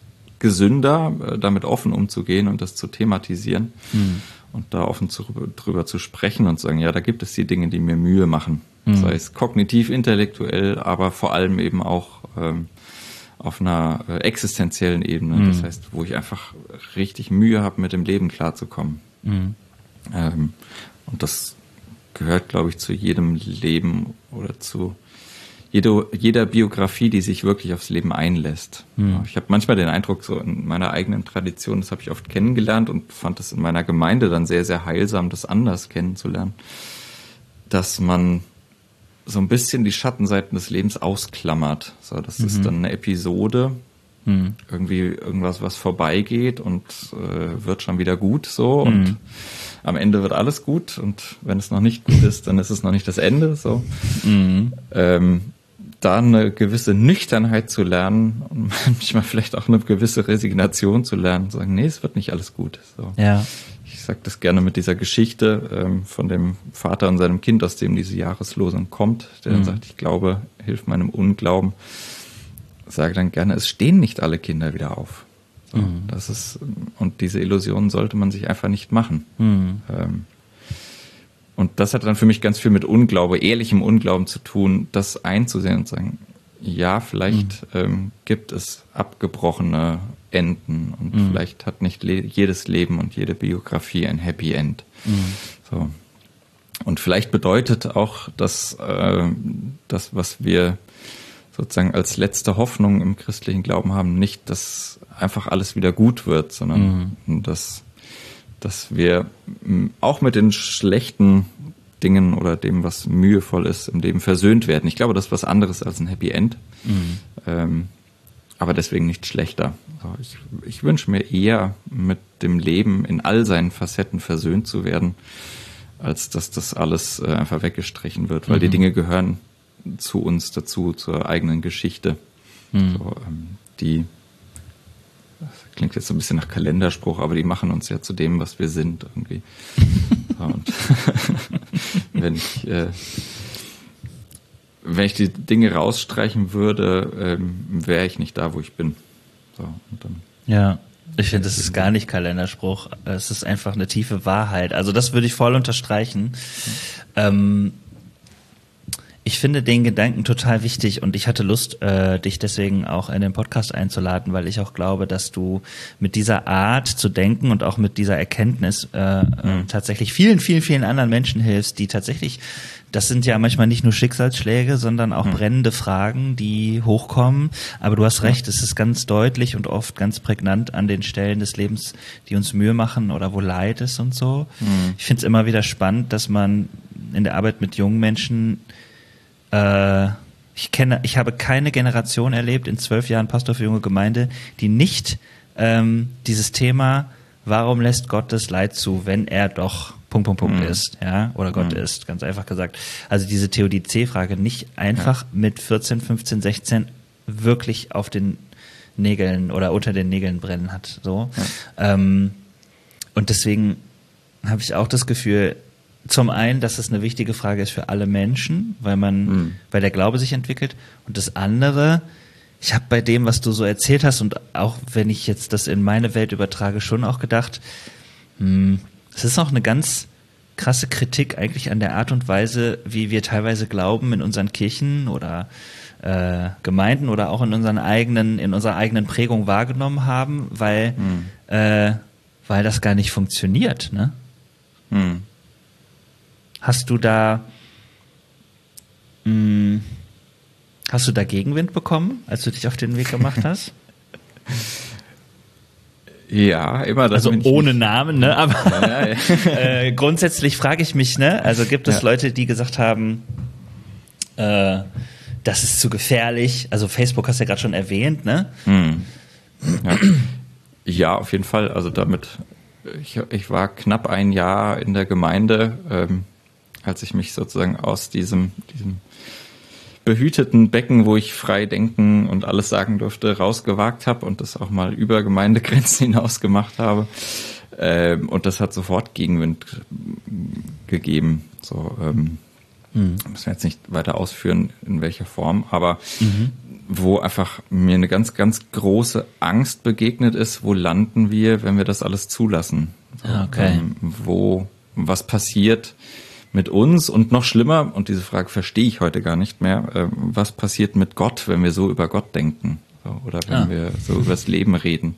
gesünder, damit offen umzugehen und das zu thematisieren mhm. und da offen zu, drüber zu sprechen und zu sagen, ja, da gibt es die Dinge, die mir Mühe machen. Mhm. Sei es kognitiv, intellektuell, aber vor allem eben auch ähm, auf einer äh, existenziellen Ebene. Mhm. Das heißt, wo ich einfach richtig Mühe habe, mit dem Leben klarzukommen. Mhm. Ähm, und das gehört, glaube ich, zu jedem Leben oder zu jede, jeder Biografie, die sich wirklich aufs Leben einlässt. Mhm. Ich habe manchmal den Eindruck, so in meiner eigenen Tradition, das habe ich oft kennengelernt und fand es in meiner Gemeinde dann sehr, sehr heilsam, das anders kennenzulernen, dass man so ein bisschen die Schattenseiten des Lebens ausklammert. So, das mhm. ist dann eine Episode, mhm. irgendwie irgendwas, was vorbeigeht und äh, wird schon wieder gut so mhm. und am Ende wird alles gut und wenn es noch nicht gut ist, dann ist es noch nicht das Ende. So. Mhm. Ähm, da eine gewisse Nüchternheit zu lernen und manchmal vielleicht auch eine gewisse Resignation zu lernen, zu sagen, nee, es wird nicht alles gut. So.
Ja.
Ich sage das gerne mit dieser Geschichte ähm, von dem Vater und seinem Kind, aus dem diese Jahreslosung kommt, der dann mhm. sagt, ich glaube, hilf meinem Unglauben. Ich sage dann gerne, es stehen nicht alle Kinder wieder auf. So, mhm. das ist, und diese Illusion sollte man sich einfach nicht machen. Mhm. Ähm, und das hat dann für mich ganz viel mit Unglaube, ehrlichem Unglauben zu tun, das einzusehen und zu sagen, ja, vielleicht mhm. ähm, gibt es abgebrochene Enden und mhm. vielleicht hat nicht le- jedes Leben und jede Biografie ein Happy End. Mhm. So. Und vielleicht bedeutet auch, dass äh, das, was wir sozusagen als letzte Hoffnung im christlichen Glauben haben, nicht, dass einfach alles wieder gut wird, sondern mhm. dass, dass wir auch mit den schlechten Dingen oder dem, was mühevoll ist, im Leben versöhnt werden. Ich glaube, das ist was anderes als ein Happy End, mhm. ähm, aber deswegen nicht schlechter. Ich, ich wünsche mir eher, mit dem Leben in all seinen Facetten versöhnt zu werden, als dass das alles äh, einfach weggestrichen wird, weil mhm. die Dinge gehören zu uns dazu, zur eigenen Geschichte. Mhm. So, ähm, die, das klingt jetzt so ein bisschen nach Kalenderspruch, aber die machen uns ja zu dem, was wir sind irgendwie. So, und wenn ich äh, wenn ich die Dinge rausstreichen würde, ähm, wäre ich nicht da, wo ich bin. So, und dann
ja, ich finde, das ist gar nicht Kalenderspruch. Es ist einfach eine tiefe Wahrheit. Also das würde ich voll unterstreichen. Mhm. Ähm, Ich finde den Gedanken total wichtig und ich hatte Lust, äh, dich deswegen auch in den Podcast einzuladen, weil ich auch glaube, dass du mit dieser Art zu denken und auch mit dieser Erkenntnis äh, mhm. äh, tatsächlich vielen, vielen, vielen anderen Menschen hilfst, die tatsächlich, das sind ja manchmal nicht nur Schicksalsschläge, sondern auch mhm. brennende Fragen, die hochkommen. Aber du hast recht, es ist ganz deutlich und oft ganz prägnant an den Stellen des Lebens, die uns Mühe machen oder wo Leid ist und so. Mhm. Ich finde es immer wieder spannend, dass man in der Arbeit mit jungen Menschen Ich kenne, ich habe keine Generation erlebt in zwölf Jahren Pastor für junge Gemeinde, die nicht ähm, dieses Thema, warum lässt Gott das Leid zu, wenn er doch Punkt, Punkt, Punkt mhm. ist, ja, oder Gott mhm. ist, ganz einfach gesagt. Also diese Theodizee-Frage nicht einfach ja. mit vierzehn, fünfzehn, sechzehn wirklich auf den Nägeln oder unter den Nägeln brennen hat, so. Ja. Ähm, und deswegen habe ich auch das Gefühl, zum einen, dass es eine wichtige Frage ist für alle Menschen, weil man, mhm. weil der Glaube sich entwickelt. Und das andere, ich habe bei dem, was du so erzählt hast und auch wenn ich jetzt das in meine Welt übertrage, schon auch gedacht, mh, es ist auch eine ganz krasse Kritik eigentlich an der Art und Weise, wie wir teilweise Glauben in unseren Kirchen oder äh, Gemeinden oder auch in unseren eigenen, in unserer eigenen Prägung wahrgenommen haben, weil, mhm. äh, weil das gar nicht funktioniert, ne? Mhm. Hast du da mh, hast du da Gegenwind bekommen, als du dich auf den Weg gemacht hast?
Ja, immer. Das
also ohne Namen, ne? Aber ja, ja, ja. äh, grundsätzlich frage ich mich, ne? Also gibt es ja. Leute, die gesagt haben, äh, das ist zu gefährlich. Also Facebook hast du ja gerade schon erwähnt, ne?
Hm. Ja. ja, auf jeden Fall. Also damit, ich, ich war knapp ein Jahr in der Gemeinde, ähm, als ich mich sozusagen aus diesem, diesem behüteten Becken, wo ich frei denken und alles sagen durfte, rausgewagt habe und das auch mal über Gemeindegrenzen hinaus gemacht habe. Ähm, und das hat sofort Gegenwind gegeben. So, ähm, mhm. müssen wir jetzt nicht weiter ausführen, in welcher Form, aber mhm. wo einfach mir eine ganz, ganz große Angst begegnet ist, wo landen wir, wenn wir das alles zulassen? So,
okay.
ähm, wo, was passiert mit uns und noch schlimmer, und diese Frage verstehe ich heute gar nicht mehr, äh, was passiert mit Gott, wenn wir so über Gott denken, so, oder wenn ah. wir so über das Leben reden.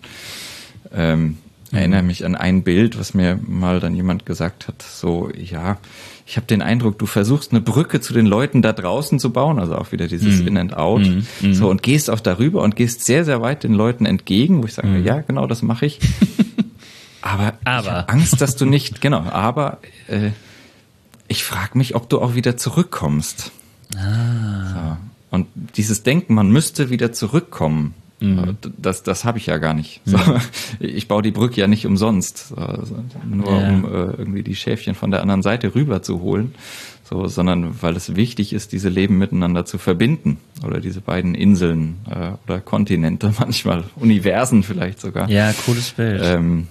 Ähm, ich mhm. erinnere mich an ein Bild, was mir mal dann jemand gesagt hat, so, ja, ich habe den Eindruck, du versuchst eine Brücke zu den Leuten da draußen zu bauen, also auch wieder dieses mhm. In and Out, mhm. so, und gehst auch darüber und gehst sehr, sehr weit den Leuten entgegen, wo ich sage, mhm. ja, genau, das mache ich. aber
aber.
Ich habe Angst, dass du nicht, genau, aber äh, ich frage mich, ob du auch wieder zurückkommst.
Ah.
So. Und dieses Denken, man müsste wieder zurückkommen,
mhm.
das, das habe ich ja gar nicht. So. Mhm. Ich baue die Brücke ja nicht umsonst, also nur ja. um äh, irgendwie die Schäfchen von der anderen Seite rüber zu holen, so, sondern weil es wichtig ist, diese Leben miteinander zu verbinden oder diese beiden Inseln äh, oder Kontinente, manchmal Universen vielleicht sogar.
Ja, cooles Bild.
Ähm,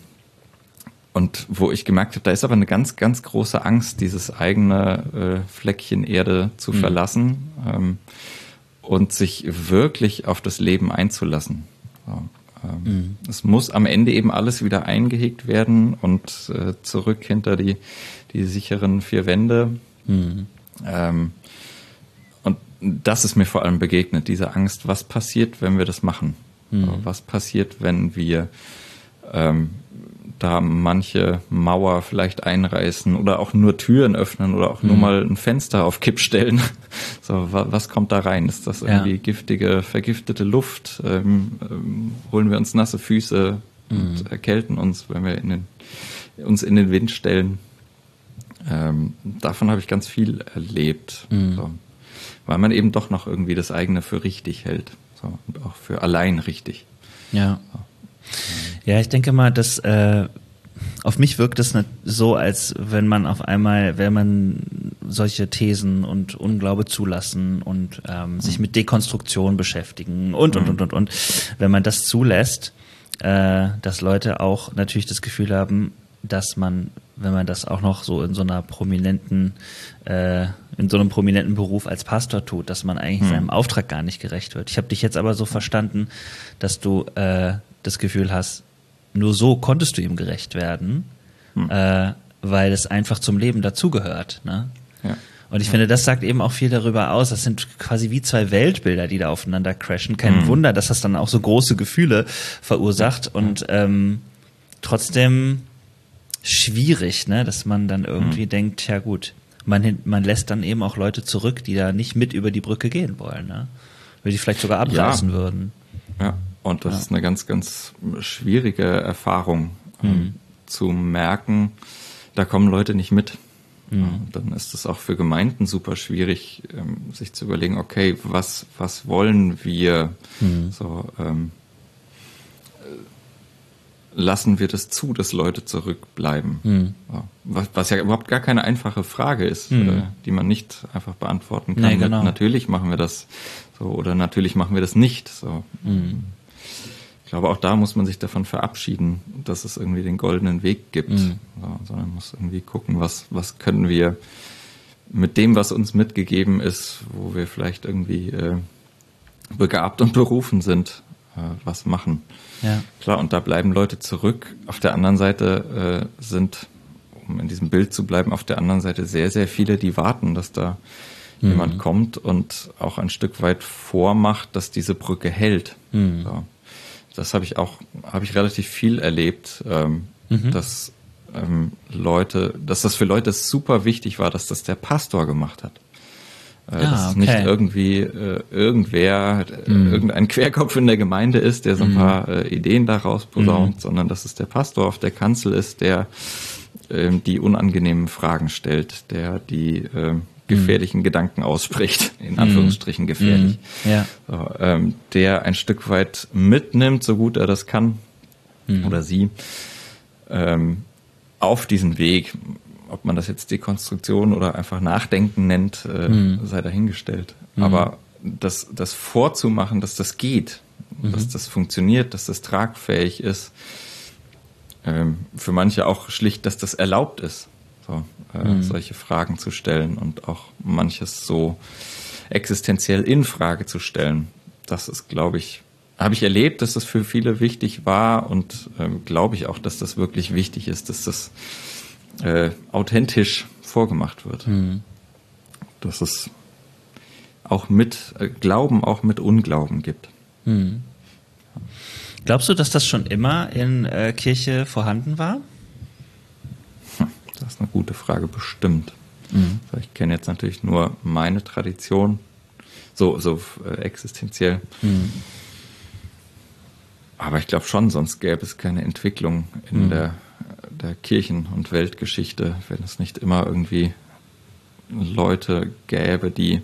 Und wo ich gemerkt habe, da ist aber eine ganz, ganz große Angst, dieses eigene äh, Fleckchen Erde zu mhm. verlassen ähm, und sich wirklich auf das Leben einzulassen. So, ähm, mhm. Es muss am Ende eben alles wieder eingehegt werden und äh, zurück hinter die, die sicheren vier Wände.
Mhm.
Ähm, und das ist mir vor allem begegnet, diese Angst, was passiert, wenn wir das machen?
Mhm.
So, was passiert, wenn wir ähm, da manche Mauer vielleicht einreißen oder auch nur Türen öffnen oder auch mhm. nur mal ein Fenster auf Kipp stellen. So, was kommt da rein? Ist das irgendwie ja. giftige, vergiftete Luft? Ähm, ähm, holen wir uns nasse Füße und mhm. erkälten uns, wenn wir in den, uns in den Wind stellen? Ähm, davon habe ich ganz viel erlebt.
Mhm.
So, weil man eben doch noch irgendwie das eigene für richtig hält. So, und auch für allein richtig.
Ja. So. Ja, ich denke mal, dass äh, auf mich wirkt es so, als wenn man auf einmal, wenn man solche Thesen und Unglaube zulassen und ähm, mhm. sich mit Dekonstruktion beschäftigen und, und, und, und, und, wenn man das zulässt, äh, dass Leute auch natürlich das Gefühl haben, dass man, wenn man das auch noch so in so einer prominenten, äh, in so einem prominenten Beruf als Pastor tut, dass man eigentlich mhm. seinem Auftrag gar nicht gerecht wird. Ich habe dich jetzt aber so verstanden, dass du äh, das Gefühl hast, nur so konntest du ihm gerecht werden, hm. äh, weil es einfach zum Leben dazugehört. Ne?
Ja.
Und ich
ja.
finde, das sagt eben auch viel darüber aus. Das sind quasi wie zwei Weltbilder, die da aufeinander crashen. Kein
hm.
Wunder, dass das dann auch so große Gefühle verursacht ja. und ähm, trotzdem schwierig, ne, dass man dann irgendwie hm. denkt, ja gut, man, man lässt dann eben auch Leute zurück, die da nicht mit über die Brücke gehen wollen, ne? Weil die vielleicht sogar abreißen
ja.
würden.
Ja. Und das
ja.
ist eine ganz, ganz schwierige Erfahrung,
mhm.
ähm, zu merken, da kommen Leute nicht mit.
Mhm.
Ja, dann ist es auch für Gemeinden super schwierig, ähm, sich zu überlegen, okay, was, was wollen wir?
Mhm.
So, ähm, lassen wir das zu, dass Leute zurückbleiben?
Mhm.
Ja, was, was ja überhaupt gar keine einfache Frage ist,
mhm.
äh, die man nicht einfach beantworten kann.
Nee, genau.
Natürlich machen wir das so oder natürlich machen wir das nicht. So.
Mhm.
Ich glaube, auch da muss man sich davon verabschieden, dass es irgendwie den goldenen Weg gibt,
mhm.
so, sondern muss irgendwie gucken, was, was können wir mit dem, was uns mitgegeben ist, wo wir vielleicht irgendwie äh, begabt und berufen sind, äh, was machen.
Ja.
Klar, und da bleiben Leute zurück. Auf der anderen Seite äh, sind, um in diesem Bild zu bleiben, auf der anderen Seite sehr, sehr viele, die warten, dass da mhm. jemand kommt und auch ein Stück weit vormacht, dass diese Brücke hält.
Mhm.
So. Das habe ich auch, habe ich relativ viel erlebt, ähm,
mhm.
dass ähm, Leute, dass das für Leute super wichtig war, dass das der Pastor gemacht hat. Äh,
ah,
dass es
okay.
nicht irgendwie äh, irgendwer, äh,
mhm.
irgendein Querkopf in der Gemeinde ist, der so ein mhm. paar äh, Ideen daraus posaunt, mhm. sondern dass es der Pastor auf der Kanzel ist, der äh, die unangenehmen Fragen stellt, der die äh, gefährlichen mhm. Gedanken ausspricht, in Anführungsstrichen
mhm.
gefährlich,
ja.
so, ähm, der ein Stück weit mitnimmt, so gut er das kann,
mhm.
oder sie, ähm, auf diesen Weg, ob man das jetzt Dekonstruktion oder einfach Nachdenken nennt, äh,
mhm.
sei dahingestellt.
Mhm.
Aber das, das vorzumachen, dass das geht, mhm. dass das funktioniert, dass das tragfähig ist. Ähm, für manche auch schlicht, dass das erlaubt ist, so, äh, mhm. solche Fragen zu stellen und auch manches so existenziell in Frage zu stellen. Das ist, glaube ich, habe ich erlebt, dass das für viele wichtig war und ähm, glaube ich auch, dass das wirklich wichtig ist, dass das äh, authentisch vorgemacht wird. Mhm. Dass es auch mit äh, Glauben, auch mit Unglauben gibt.
Mhm. Glaubst du, dass das schon immer in äh, Kirche vorhanden war?
Hm, das ist eine gute Frage, bestimmt. Mhm. Ich kenne jetzt natürlich nur meine Tradition, so, so äh, existenziell. Mhm. Aber ich glaube schon, sonst gäbe es keine Entwicklung in mhm. der, der Kirchen- und Weltgeschichte, wenn es nicht immer irgendwie Leute gäbe, die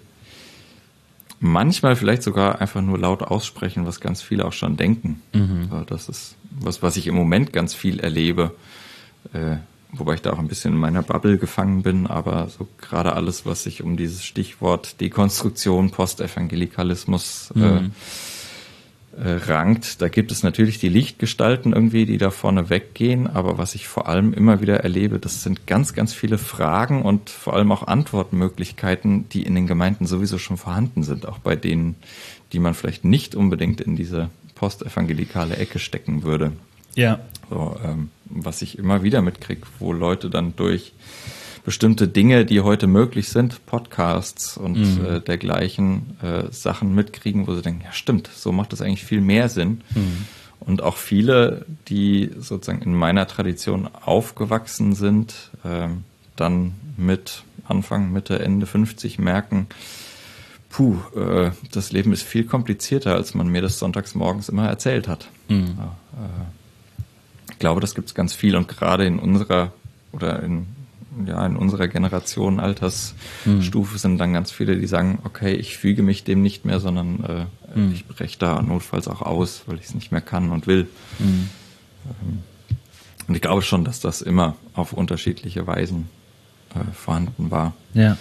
manchmal vielleicht sogar einfach nur laut aussprechen, was ganz viele auch schon denken. Mhm. Das ist was, was ich im Moment ganz viel erlebe, äh, wobei ich da auch ein bisschen in meiner Bubble gefangen bin, aber so gerade alles, was sich um dieses Stichwort Dekonstruktion, Postevangelikalismus mhm. äh, rankt. Da gibt es natürlich die Lichtgestalten irgendwie, die da vorne weggehen, aber was ich vor allem immer wieder erlebe, das sind ganz, ganz viele Fragen und vor allem auch Antwortmöglichkeiten, die in den Gemeinden sowieso schon vorhanden sind, auch bei denen, die man vielleicht nicht unbedingt in diese postevangelikale Ecke stecken würde.
Ja.
So, ähm, was ich immer wieder mitkriege, wo Leute dann durch bestimmte Dinge, die heute möglich sind, Podcasts und mhm. äh, dergleichen äh, Sachen mitkriegen, wo sie denken, ja stimmt, so macht das eigentlich viel mehr Sinn. Mhm. Und auch viele, die sozusagen in meiner Tradition aufgewachsen sind, äh, dann mit Anfang, Mitte, Ende fünfzig merken, puh, äh, das Leben ist viel komplizierter, als man mir das sonntags morgens immer erzählt hat. Mhm. Ja, äh, ich glaube, das gibt es ganz viel und gerade in unserer oder in ja, in unserer Generation, Altersstufe hm. sind dann ganz viele, die sagen, okay, ich füge mich dem nicht mehr, sondern äh, hm. ich breche da notfalls auch aus, weil ich es nicht mehr kann und will. Hm. Ähm, und ich glaube schon, dass das immer auf unterschiedliche Weisen äh, vorhanden war.
Ja.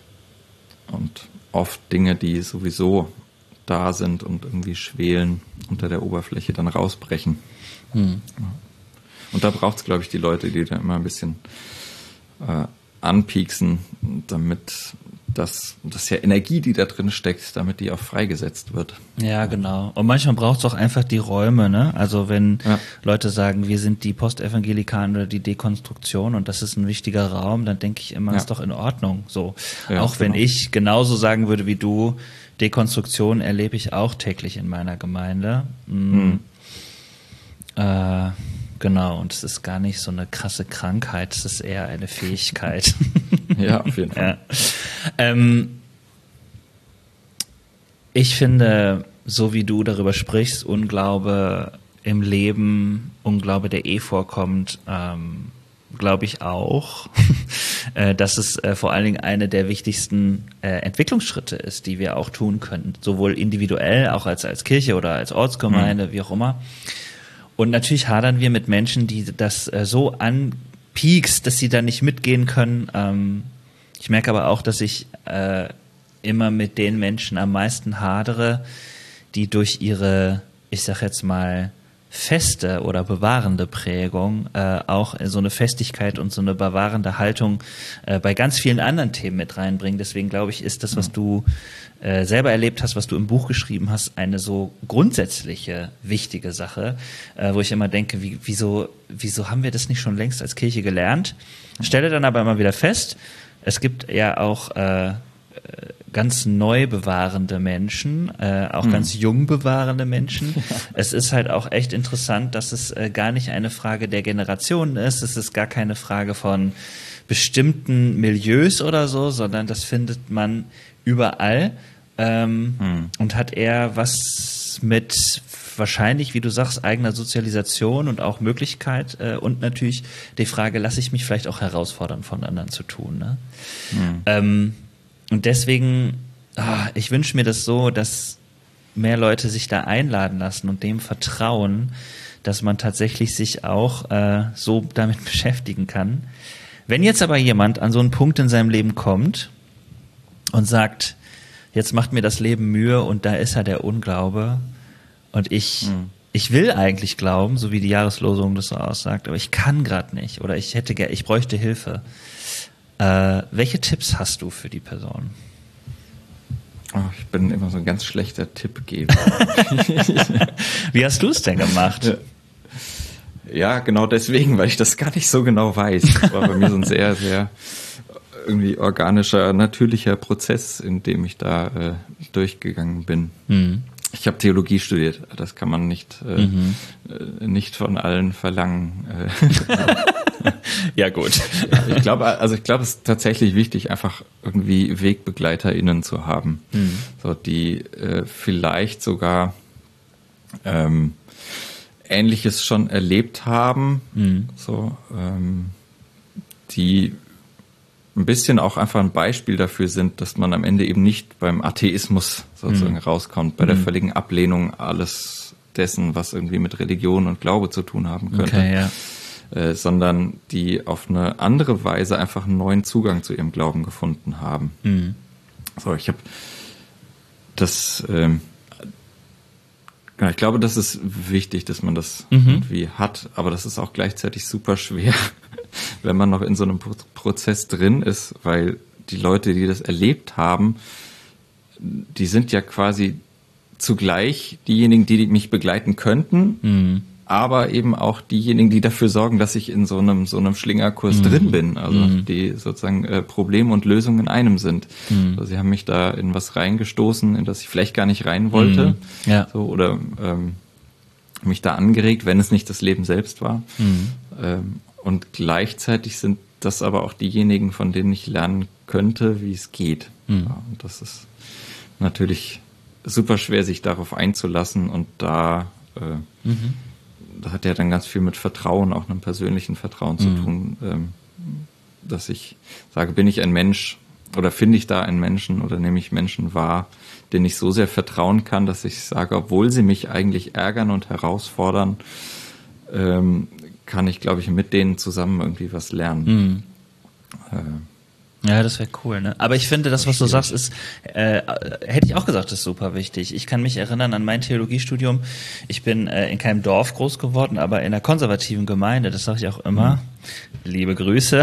Und oft Dinge, die sowieso da sind und irgendwie schwelen, unter der Oberfläche dann rausbrechen. Hm. Und da braucht es, glaube ich, die Leute, die da immer ein bisschen Äh, anpieksen, damit das, das ist ja Energie, die da drin steckt, damit die auch freigesetzt wird.
Ja, genau. Und manchmal braucht es auch einfach die Räume, ne? Also wenn ja. Leute sagen, wir sind die Postevangelikalen oder die Dekonstruktion und das ist ein wichtiger Raum, dann denke ich immer, ja. ist doch in Ordnung. So, ja, auch wenn genau. ich genauso sagen würde wie du, Dekonstruktion erlebe ich auch täglich in meiner Gemeinde. Mhm. Mhm. Äh, Genau, und es ist gar nicht so eine krasse Krankheit, es ist eher eine Fähigkeit.
Ja, auf jeden Fall.
Ja. Ähm, ich finde, so wie du darüber sprichst, Unglaube im Leben, Unglaube, der eh vorkommt, ähm, glaube ich auch, äh, dass es äh, vor allen Dingen eine der wichtigsten äh, Entwicklungsschritte ist, die wir auch tun können, sowohl individuell, auch als, als Kirche oder als Ortsgemeinde, mhm. wie auch immer. Und natürlich hadern wir mit Menschen, die das äh, so anpiekst, dass sie da nicht mitgehen können. Ähm, ich merke aber auch, dass ich äh, immer mit den Menschen am meisten hadere, die durch ihre, ich sag jetzt mal, feste oder bewahrende Prägung äh, auch so eine Festigkeit und so eine bewahrende Haltung äh, bei ganz vielen anderen Themen mit reinbringen. Deswegen glaube ich, ist das, was du äh, selber erlebt hast, was du im Buch geschrieben hast, eine so grundsätzliche, wichtige Sache, äh, wo ich immer denke, wie, wieso, wieso haben wir das nicht schon längst als Kirche gelernt? Stelle dann aber immer wieder fest, es gibt ja auch äh, ganz neu bewahrende Menschen, äh, auch mhm. ganz jung bewahrende Menschen. Ja. Es ist halt auch echt interessant, dass es äh, gar nicht eine Frage der Generation ist. Es ist gar keine Frage von bestimmten Milieus oder so, sondern das findet man überall ähm, mhm. und hat eher was mit wahrscheinlich, wie du sagst, eigener Sozialisation und auch Möglichkeit äh, und natürlich die Frage, lasse ich mich vielleicht auch herausfordern, von anderen zu tun. Ne? Mhm. Ähm, Und deswegen, ah, ich wünsche mir das so, dass mehr Leute sich da einladen lassen und dem vertrauen, dass man tatsächlich sich auch äh, so damit beschäftigen kann. Wenn jetzt aber jemand an so einen Punkt in seinem Leben kommt und sagt, jetzt macht mir das Leben Mühe und da ist ja der Unglaube und ich, mhm. ich will eigentlich glauben, so wie die Jahreslosung das so aussagt, aber ich kann gerade nicht oder ich hätte, ich bräuchte Hilfe. Äh, welche Tipps hast du für die Person?
Oh, ich bin immer so ein ganz schlechter Tippgeber.
Wie hast du es denn gemacht?
Ja. Ja, genau deswegen, weil ich das gar nicht so genau weiß. Das war bei mir so ein sehr, sehr irgendwie organischer, natürlicher Prozess, in dem ich da äh, durchgegangen bin. Mhm. Ich habe Theologie studiert. Das kann man nicht, äh, mhm. äh, nicht von allen verlangen.
Ja, gut.
Ja, ich glaube, also ich glaube, es ist tatsächlich wichtig, einfach irgendwie WegbegleiterInnen zu haben, mhm. so die äh, vielleicht sogar ähm, Ähnliches schon erlebt haben, mhm. so ähm, die ein bisschen auch einfach ein Beispiel dafür sind, dass man am Ende eben nicht beim Atheismus sozusagen mhm. rauskommt, bei mhm. der völligen Ablehnung alles dessen, was irgendwie mit Religion und Glaube zu tun haben könnte,
okay, ja.
äh, sondern die auf eine andere Weise einfach einen neuen Zugang zu ihrem Glauben gefunden haben. Mhm. So, ich habe das ähm, Ja, ich glaube, das ist wichtig, dass man das mhm. irgendwie hat, aber das ist auch gleichzeitig super schwer, wenn man noch in so einem Prozess drin ist, weil die Leute, die das erlebt haben, die sind ja quasi zugleich diejenigen, die mich begleiten könnten, mhm. aber eben auch diejenigen, die dafür sorgen, dass ich in so einem so einem Schlingerkurs mhm. drin bin, also mhm. die sozusagen äh, Probleme und Lösungen in einem sind. Mhm. Also sie haben mich da in was reingestoßen, in das ich vielleicht gar nicht rein wollte,
mhm. ja.
so, oder ähm, mich da angeregt, wenn es nicht das Leben selbst war. Mhm. Ähm, und gleichzeitig sind das aber auch diejenigen, von denen ich lernen könnte, wie es geht. Mhm. Ja, und das ist natürlich super schwer, sich darauf einzulassen und da äh, mhm. das hat ja dann ganz viel mit Vertrauen, auch einem persönlichen Vertrauen zu mhm. tun, ähm, dass ich sage, bin ich ein Mensch oder finde ich da einen Menschen oder nehme ich Menschen wahr, denen ich so sehr vertrauen kann, dass ich sage, obwohl sie mich eigentlich ärgern und herausfordern, ähm, kann ich, glaube ich, mit denen zusammen irgendwie was lernen.
Mhm. Äh, Ja, das wäre cool, ne? Aber ich finde, das, was du sagst, ist, äh, hätte ich auch gesagt, ist super wichtig. Ich kann mich erinnern an mein Theologiestudium. Ich bin äh, in keinem Dorf groß geworden, aber in einer konservativen Gemeinde, das sage ich auch immer. Mhm. Liebe Grüße,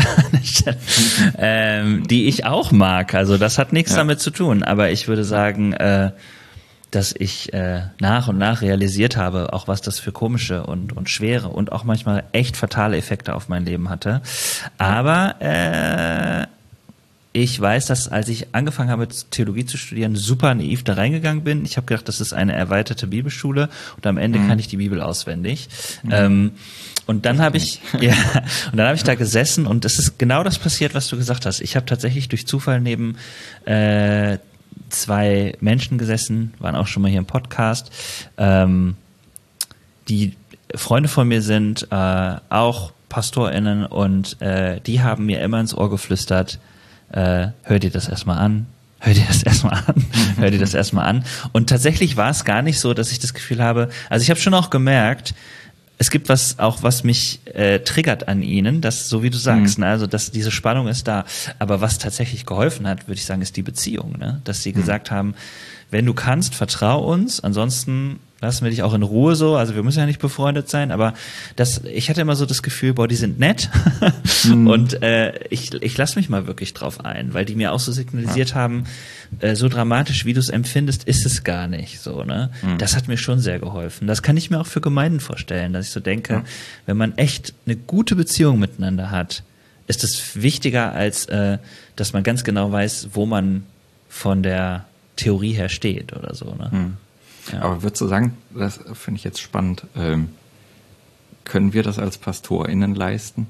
ähm, die ich auch mag. Also das hat nichts ja. damit zu tun. Aber ich würde sagen, äh, dass ich äh, nach und nach realisiert habe, auch was das für komische und, und schwere und auch manchmal echt fatale Effekte auf mein Leben hatte. Aber äh, ich weiß, dass als ich angefangen habe, Theologie zu studieren, super naiv da reingegangen bin. Ich habe gedacht, das ist eine erweiterte Bibelschule und am Ende mhm. kann ich die Bibel auswendig. Mhm. Ähm, und dann habe ich, ja, und dann habe ich da gesessen und es ist genau das passiert, was du gesagt hast. Ich habe tatsächlich durch Zufall neben äh, zwei Menschen gesessen, waren auch schon mal hier im Podcast, ähm, die Freunde von mir sind, äh, auch PastorInnen und äh, die haben mir immer ins Ohr geflüstert, Äh, hör dir das erstmal an, hör dir das erstmal an, hör dir das erstmal an. Und tatsächlich war es gar nicht so, dass ich das Gefühl habe, also ich habe schon auch gemerkt, es gibt was auch, was mich äh, triggert an ihnen, das so wie du sagst, mhm. ne? Also dass diese Spannung ist da. Aber was tatsächlich geholfen hat, würde ich sagen, ist die Beziehung, ne? Dass sie mhm. gesagt haben, wenn du kannst, vertrau uns, ansonsten lassen wir dich auch in Ruhe so, also wir müssen ja nicht befreundet sein, aber das, ich hatte immer so das Gefühl, boah, die sind nett mhm. und äh, ich, ich lasse mich mal wirklich drauf ein, weil die mir auch so signalisiert ja. haben, äh, so dramatisch, wie du es empfindest, ist es gar nicht so, ne? Mhm. Das hat mir schon sehr geholfen. Das kann ich mir auch für Gemeinden vorstellen, dass ich so denke, ja. wenn man echt eine gute Beziehung miteinander hat, ist es wichtiger, als äh, dass man ganz genau weiß, wo man von der Theorie her steht oder so, ne?
Mhm. Ja. Aber würdest du sagen, das finde ich jetzt spannend, ähm, können wir das als PastorInnen leisten?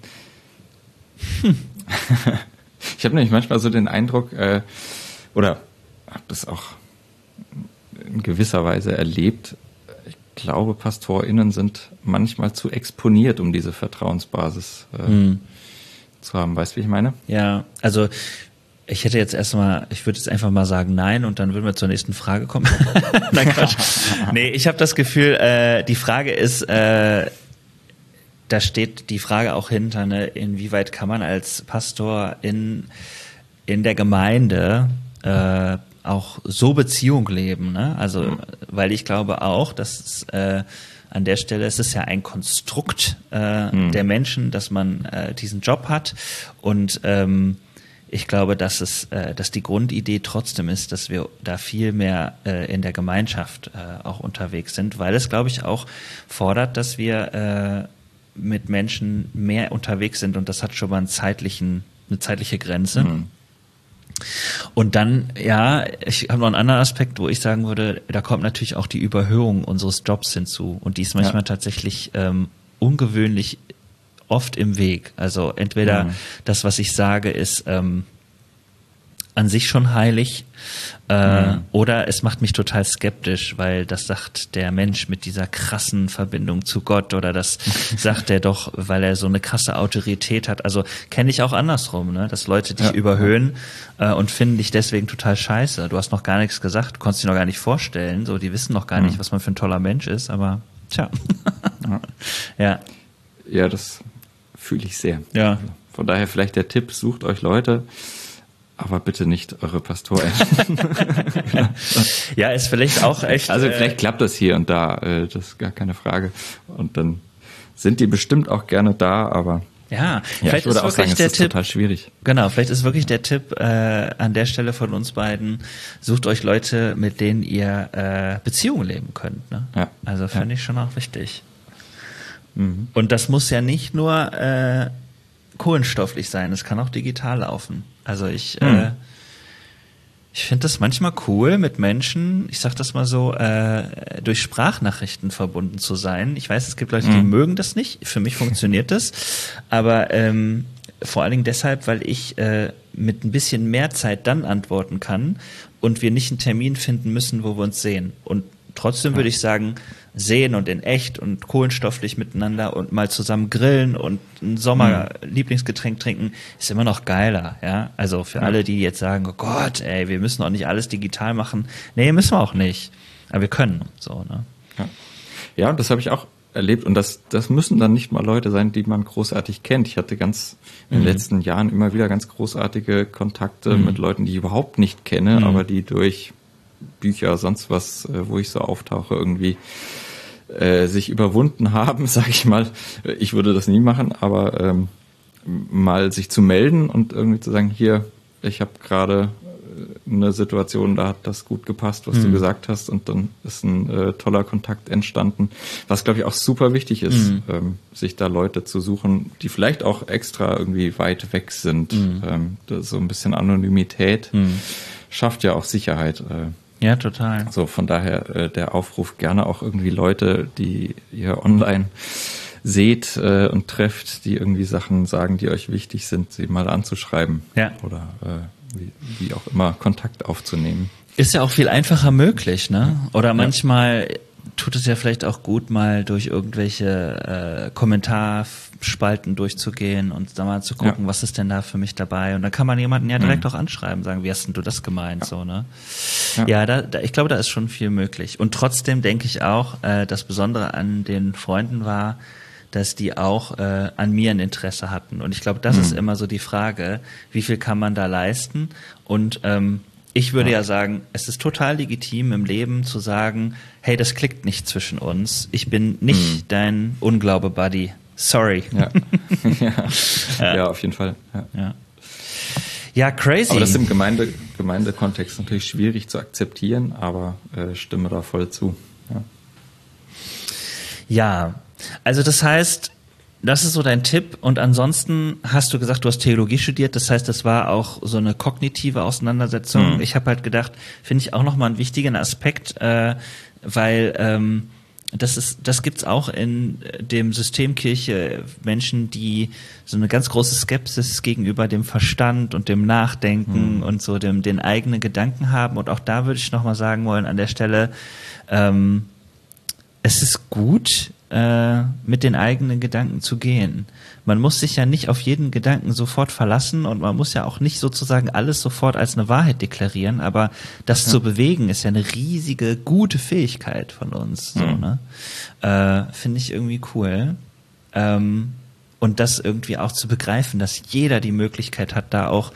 Hm. Ich habe nämlich manchmal so den Eindruck, äh, oder habe das auch in gewisser Weise erlebt, ich glaube, PastorInnen sind manchmal zu exponiert, um diese Vertrauensbasis äh, hm. zu haben. Weißt du, wie ich meine?
Ja, also ich hätte jetzt erstmal, ich würde jetzt einfach mal sagen nein und dann würden wir zur nächsten Frage kommen. Nein, Quatsch. Nee, ich habe das Gefühl, äh, die Frage ist, äh, da steht die Frage auch hinter, ne, inwieweit kann man als Pastor in, in der Gemeinde äh, auch so Beziehung leben, ne? Also, mhm. weil ich glaube auch, dass es, äh, an der Stelle ist es ja ein Konstrukt äh, mhm. der Menschen, dass man äh, diesen Job hat und ähm, ich glaube, dass es, äh, dass die Grundidee trotzdem ist, dass wir da viel mehr äh, in der Gemeinschaft äh, auch unterwegs sind, weil es, glaube ich, auch fordert, dass wir äh, mit Menschen mehr unterwegs sind und das hat schon mal einen zeitlichen, eine zeitliche Grenze. Mhm. Und dann, ja, ich habe noch einen anderen Aspekt, wo ich sagen würde, da kommt natürlich auch die Überhöhung unseres Jobs hinzu und die ist manchmal ja. tatsächlich ähm, ungewöhnlich oft im Weg. Also entweder mhm. das, was ich sage, ist ähm, an sich schon heilig äh, mhm. oder es macht mich total skeptisch, weil das sagt der Mensch mit dieser krassen Verbindung zu Gott oder das sagt er doch, weil er so eine krasse Autorität hat. Also kenne ich auch andersrum, ne? Dass Leute dich ja. überhöhen äh, und finden dich deswegen total scheiße. Du hast noch gar nichts gesagt, du konntest dich noch gar nicht vorstellen, so die wissen noch gar mhm. nicht, was man für ein toller Mensch ist, aber tja.
ja.
ja.
Ja, das fühle ich sehr.
Ja.
Von daher vielleicht der Tipp, sucht euch Leute, aber bitte nicht eure Pastoren.
ja, ist vielleicht auch echt...
Also vielleicht äh, klappt das hier und da, äh, das ist gar keine Frage. Und dann sind die bestimmt auch gerne da, aber...
Ja,
ja
vielleicht
ich würde
ist
auch sagen,
der
es ist
Tipp,
total schwierig.
Genau, vielleicht ist wirklich der Tipp äh, an der Stelle von uns beiden, sucht euch Leute, mit denen ihr äh, Beziehungen leben könnt. Ne? Ja. Also finde ja. ich schon auch wichtig. Mhm. Und das muss ja nicht nur äh, kohlenstofflich sein, es kann auch digital laufen. Also ich, mhm. äh, ich finde das manchmal cool, mit Menschen, ich sag das mal so, äh, durch Sprachnachrichten verbunden zu sein. Ich weiß, es gibt Leute, die mhm. mögen das nicht. Für mich funktioniert das. Aber ähm, vor allen Dingen deshalb, weil ich äh, mit ein bisschen mehr Zeit dann antworten kann und wir nicht einen Termin finden müssen, wo wir uns sehen. Und trotzdem ja. würde ich sagen, sehen und in echt und kohlenstofflich miteinander und mal zusammen grillen und ein Sommer-Lieblingsgetränk trinken, ist immer noch geiler, ja. Also für ja. alle, die jetzt sagen, oh Gott, ey, wir müssen auch nicht alles digital machen. Nee, müssen wir auch nicht. Aber wir können, so, ne.
Ja, ja, und das habe ich auch erlebt und das, das müssen dann nicht mal Leute sein, die man großartig kennt. Ich hatte ganz in den mhm. letzten Jahren immer wieder ganz großartige Kontakte mhm. mit Leuten, die ich überhaupt nicht kenne, mhm. aber die durch Bücher, sonst was, wo ich so auftauche, irgendwie äh, sich überwunden haben, sag ich mal. Ich würde das nie machen, aber ähm, mal sich zu melden und irgendwie zu sagen, hier, ich habe gerade eine Situation, da hat das gut gepasst, was mhm. du gesagt hast und dann ist ein äh, toller Kontakt entstanden, was glaube ich auch super wichtig ist, mhm. ähm, sich da Leute zu suchen, die vielleicht auch extra irgendwie weit weg sind. Mhm. Ähm, so ein bisschen Anonymität mhm. schafft ja auch Sicherheit. Äh,
Ja, total.
So, von daher äh, der Aufruf, gerne auch irgendwie Leute, die ihr online seht äh, und trefft, die irgendwie Sachen sagen, die euch wichtig sind, sie mal anzuschreiben.
Ja.
Oder äh, wie, wie auch immer Kontakt aufzunehmen.
Ist ja auch viel einfacher möglich, ne? Oder manchmal ja. tut es ja vielleicht auch gut, mal durch irgendwelche äh, Kommentarspalten durchzugehen und da mal zu gucken, ja. was ist denn da für mich dabei? Und dann kann man jemanden ja direkt mhm. auch anschreiben, sagen, wie hast denn du das gemeint? Ja. So, ne? Ja, ja da, da, ich glaube, da ist schon viel möglich. Und trotzdem denke ich auch, äh, das Besondere an den Freunden war, dass die auch äh, an mir ein Interesse hatten. Und ich glaube, das mhm. ist immer so die Frage, wie viel kann man da leisten? Und ähm, ich würde ja. ja sagen, es ist total legitim im Leben zu sagen, hey, das klickt nicht zwischen uns. Ich bin nicht mhm. dein Unglaube-Buddy. Sorry.
Ja, ja. ja. ja auf jeden Fall. Ja.
Ja. ja, crazy.
Aber das ist im Gemeinde, Gemeindekontext natürlich schwierig zu akzeptieren, aber äh, stimme da voll zu. Ja.
ja, also das heißt, das ist so dein Tipp und ansonsten hast du gesagt, du hast Theologie studiert, das heißt, das war auch so eine kognitive Auseinandersetzung. Mhm. Ich habe halt gedacht, finde ich auch nochmal einen wichtigen Aspekt, äh, weil ähm, das ist, das gibt's auch in dem System Kirche, Menschen, die so eine ganz große Skepsis gegenüber dem Verstand und dem Nachdenken mhm. und so dem den eigenen Gedanken haben und auch da würde ich nochmal sagen wollen an der Stelle, ähm, es ist gut, mit den eigenen Gedanken zu gehen. Man muss sich ja nicht auf jeden Gedanken sofort verlassen und man muss ja auch nicht sozusagen alles sofort als eine Wahrheit deklarieren, aber das ja. zu bewegen ist ja eine riesige, gute Fähigkeit von uns. So, mhm. ne? äh, finde ich irgendwie cool. Ähm, und das irgendwie auch zu begreifen, dass jeder die Möglichkeit hat, da auch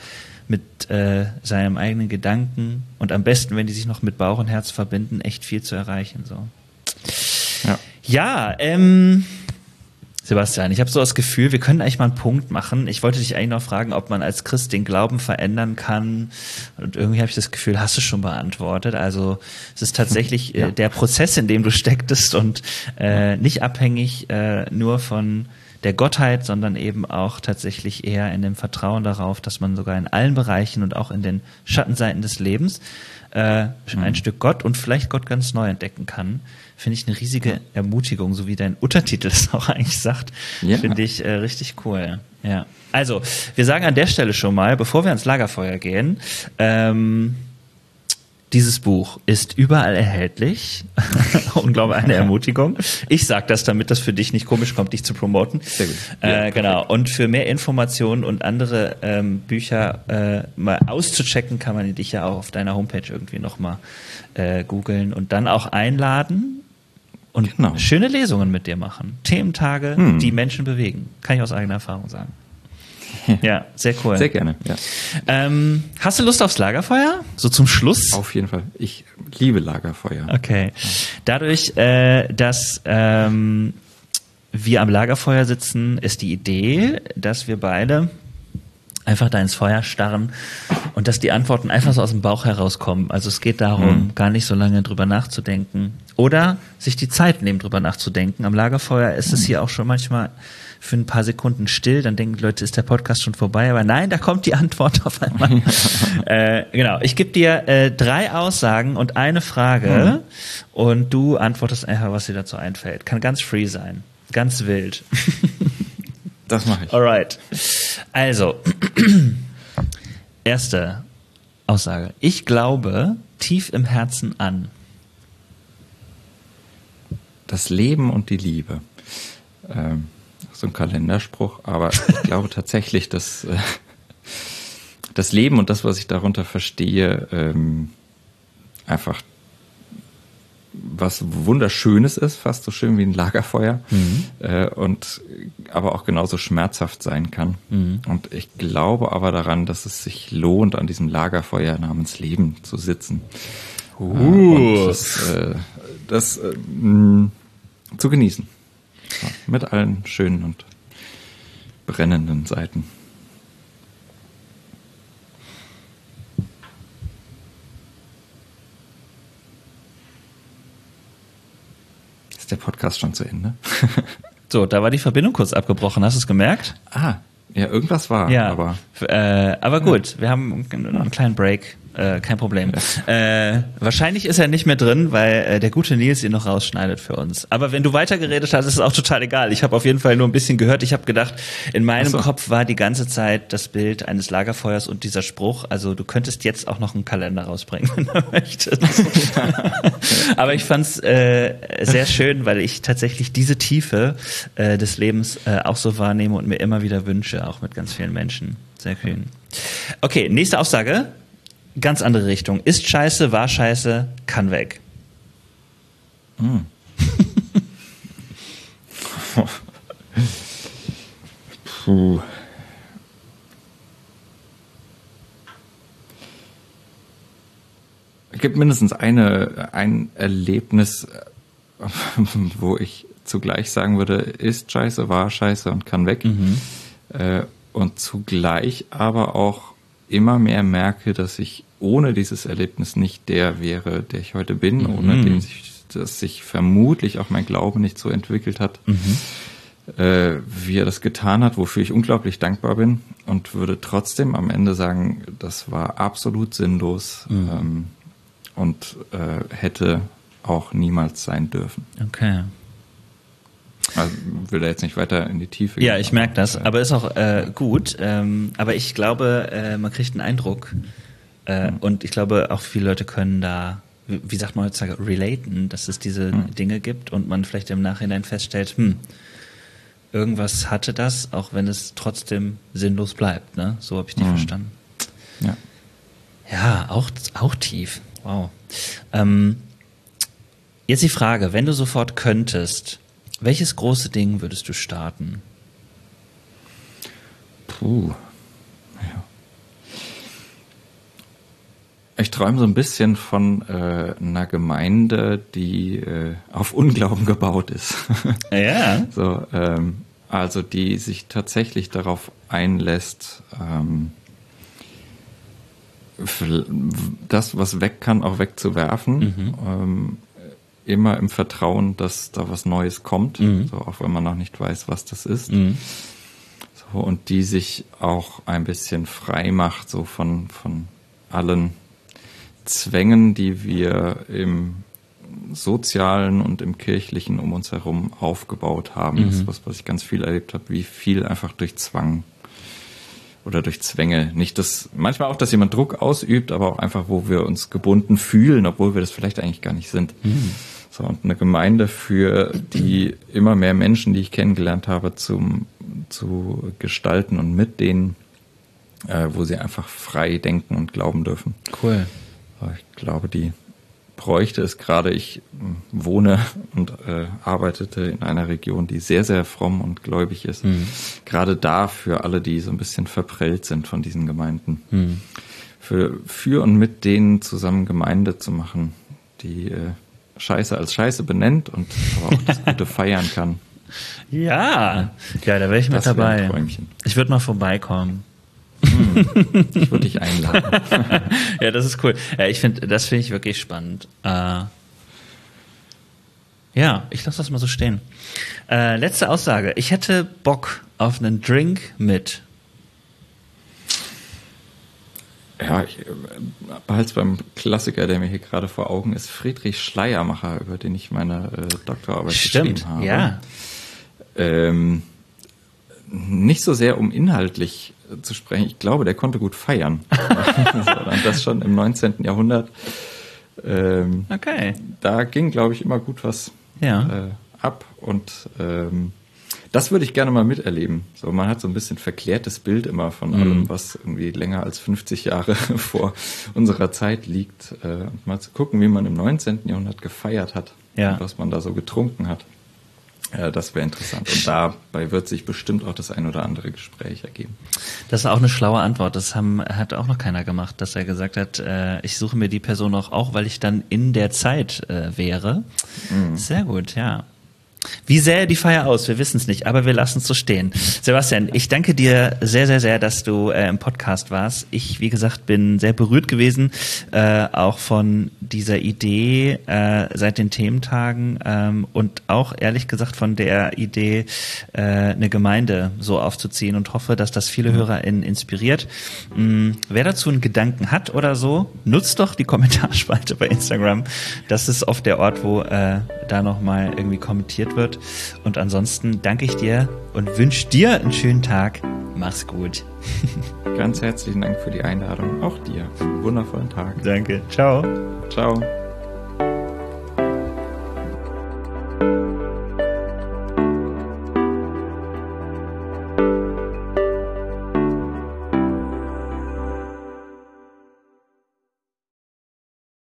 mit äh, seinem eigenen Gedanken und am besten, wenn die sich noch mit Bauch und Herz verbinden, echt viel zu erreichen. So.
Ja,
ja ähm, Sebastian, ich habe so das Gefühl, wir können eigentlich mal einen Punkt machen. Ich wollte dich eigentlich noch fragen, ob man als Christ den Glauben verändern kann. Und irgendwie habe ich das Gefühl, hast du schon beantwortet. Also es ist tatsächlich ja. äh, der Prozess, in dem du stecktest und äh, nicht abhängig äh, nur von der Gottheit, sondern eben auch tatsächlich eher in dem Vertrauen darauf, dass man sogar in allen Bereichen und auch in den Schattenseiten des Lebens äh, mhm. ein Stück Gott und vielleicht Gott ganz neu entdecken kann. Finde ich eine riesige Ermutigung, so wie dein Untertitel es auch eigentlich sagt. Ja. Finde ich äh, richtig cool. Ja. Also, wir sagen an der Stelle schon mal, bevor wir ans Lagerfeuer gehen, ähm, dieses Buch ist überall erhältlich. Unglaublich eine Ermutigung. Ich sage das, damit das für dich nicht komisch kommt, dich zu promoten. Sehr gut. Ja, äh, genau. Und für mehr Informationen und andere ähm, Bücher äh, mal auszuchecken, kann man dich ja auch auf deiner Homepage irgendwie nochmal äh, googeln und dann auch einladen und genau. schöne Lesungen mit dir machen. Thementage, hm. die Menschen bewegen. Kann ich aus eigener Erfahrung sagen. Ja, sehr cool.
Sehr gerne, ja.
Ähm, hast du Lust aufs Lagerfeuer? So zum Schluss?
Auf jeden Fall. Ich liebe Lagerfeuer.
Okay. Dadurch, äh, dass ähm, wir am Lagerfeuer sitzen, ist die Idee, dass wir beide einfach da ins Feuer starren und dass die Antworten einfach so aus dem Bauch herauskommen. Also es geht darum, mhm. gar nicht so lange drüber nachzudenken oder sich die Zeit nehmen, drüber nachzudenken. Am Lagerfeuer ist es hier auch schon manchmal für ein paar Sekunden still, dann denken die Leute, ist der Podcast schon vorbei? Aber nein, da kommt die Antwort auf einmal. äh, genau, ich gebe dir äh, drei Aussagen und eine Frage mhm. und du antwortest einfach, was dir dazu einfällt. Kann ganz free sein, ganz wild.
Das mache ich.
Alright. Also, erste Aussage. Ich glaube tief im Herzen an
das Leben und die Liebe. Ähm, so ein Kalenderspruch, aber ich glaube tatsächlich, dass äh, das Leben und das, was ich darunter verstehe, ähm, einfach was Wunderschönes ist, fast so schön wie ein Lagerfeuer, mhm. äh, und aber auch genauso schmerzhaft sein kann. Mhm. Und ich glaube aber daran, dass es sich lohnt, an diesem Lagerfeuer namens Leben zu sitzen. Uh. Äh, und das, äh, das äh, mh, zu genießen. Ja, mit allen schönen und brennenden Seiten. Ist der Podcast schon zu Ende?
So, da war die Verbindung kurz abgebrochen. Hast du es gemerkt?
Ah, ja, irgendwas war.
Ja,
aber,
äh, aber gut, ja. Wir haben einen kleinen Break. Äh, kein Problem. Ja. Äh, wahrscheinlich ist er nicht mehr drin, weil äh, der gute Nils ihn noch rausschneidet für uns. Aber wenn du weitergeredet hast, ist es auch total egal. Ich habe auf jeden Fall nur ein bisschen gehört. Ich habe gedacht, in meinem so. Kopf war die ganze Zeit das Bild eines Lagerfeuers und dieser Spruch. Also du könntest jetzt auch noch einen Kalender rausbringen, wenn du möchtest. Aber ich fand's äh, sehr schön, weil ich tatsächlich diese Tiefe äh, des Lebens äh, auch so wahrnehme und mir immer wieder wünsche, auch mit ganz vielen Menschen. Sehr schön. Okay, nächste Aussage. Ganz andere Richtung. Ist scheiße, war scheiße, kann weg.
Hm. Puh. Es gibt mindestens eine, ein Erlebnis, wo ich zugleich sagen würde, ist scheiße, war scheiße und kann weg. Mhm. Äh, und zugleich aber auch immer mehr merke, dass ich ohne dieses Erlebnis nicht der wäre, der ich heute bin, mhm. ohne dem sich, dass sich vermutlich auch mein Glaube nicht so entwickelt hat, mhm. äh, wie er das getan hat, wofür ich unglaublich dankbar bin und würde trotzdem am Ende sagen, das war absolut sinnlos mhm. ähm, und äh, hätte auch niemals sein dürfen.
Okay.
Also will da jetzt nicht weiter in die Tiefe gehen.
Ja, ich merke das, aber ist auch äh, gut. Ähm, aber ich glaube, äh, man kriegt einen Eindruck äh, mhm. und ich glaube, auch viele Leute können da, wie, wie sagt man heutzutage, relaten, dass es diese mhm. Dinge gibt und man vielleicht im Nachhinein feststellt, hm, irgendwas hatte das, auch wenn es trotzdem sinnlos bleibt. Ne? So habe ich die mhm. verstanden.
Ja,
ja, auch, auch tief. Wow. Ähm, jetzt die Frage, wenn du sofort könntest, welches große Ding würdest du starten?
Puh. Ja. ich träume so ein bisschen von äh, einer Gemeinde, die äh, auf Unglauben gebaut ist.
Ja.
So, ähm, also die sich tatsächlich darauf einlässt, ähm, das, was weg kann, auch wegzuwerfen. Mhm. Ähm, immer im Vertrauen, dass da was Neues kommt, mhm. so, auch wenn man noch nicht weiß, was das ist. Mhm. So, und die sich auch ein bisschen frei macht, so von, von allen Zwängen, die wir im Sozialen und im Kirchlichen um uns herum aufgebaut haben. Mhm. Das ist was, was ich ganz viel erlebt habe, wie viel einfach durch Zwang oder durch Zwänge. Nicht das, manchmal auch, dass jemand Druck ausübt, aber auch einfach, wo wir uns gebunden fühlen, obwohl wir das vielleicht eigentlich gar nicht sind. Mhm. So, und eine Gemeinde für die immer mehr Menschen, die ich kennengelernt habe, zum, zu gestalten und mit denen, äh, wo sie einfach frei denken und glauben dürfen.
Cool.
Ich glaube, die bräuchte es gerade. Ich wohne und äh, arbeitete in einer Region, die sehr, sehr fromm und gläubig ist. Mhm. Gerade da für alle, die so ein bisschen verprellt sind von diesen Gemeinden. Mhm. Für, für und mit denen zusammen Gemeinde zu machen, die äh, Scheiße als Scheiße benennt und aber auch das Gute feiern kann.
Ja, ja, da wäre ich mit dabei. Ich würde mal vorbeikommen.
Hm, ich würde dich einladen.
Ja, das ist cool. Ja, ich finde, das finde ich wirklich spannend. Äh, ja, ich lasse das mal so stehen. Äh, letzte Aussage. Ich hätte Bock auf einen Drink mit.
Ja, ich behalte es beim Klassiker, der mir hier gerade vor Augen ist, Friedrich Schleiermacher, über den ich meine äh, Doktorarbeit
Stimmt,
geschrieben habe.
Ja.
Ähm, nicht so sehr um inhaltlich zu sprechen. Ich glaube, der konnte gut feiern. Und das schon im neunzehnten Jahrhundert. Ähm,
okay.
Da ging, glaube ich, immer gut was
ja.
äh, ab. Und ähm, das würde ich gerne mal miterleben. So, man hat so ein bisschen verklärtes Bild immer von mhm. allem, was irgendwie länger als fünfzig Jahre vor unserer Zeit liegt. Äh, und mal zu gucken, wie man im neunzehnten Jahrhundert gefeiert hat.
Ja.
Und was man da so getrunken hat. Ja, das wäre interessant. Und dabei wird sich bestimmt auch das ein oder andere Gespräch ergeben.
Das ist auch eine schlaue Antwort. Das haben, hat auch noch keiner gemacht, dass er gesagt hat, äh, ich suche mir die Person auch, auch, weil ich dann in der Zeit äh, wäre. Mhm. Sehr gut, ja. Wie sähe die Feier aus? Wir wissen es nicht, aber wir lassen es so stehen. Sebastian, ich danke dir sehr, sehr, sehr, dass du äh, im Podcast warst. Ich, wie gesagt, bin sehr berührt gewesen, äh, auch von dieser Idee äh, seit den Thementagen ähm, und auch ehrlich gesagt von der Idee, äh, eine Gemeinde so aufzuziehen und hoffe, dass das viele HörerInnen inspiriert. Ähm, wer dazu einen Gedanken hat oder so, nutzt doch die Kommentarspalte bei Instagram. Das ist oft der Ort, wo äh, da nochmal irgendwie kommentiert wird. Und ansonsten danke ich dir und wünsche dir einen schönen Tag. Mach's gut.
Ganz herzlichen Dank für die Einladung. Auch dir. Einen wundervollen Tag.
Danke. Ciao.
Ciao.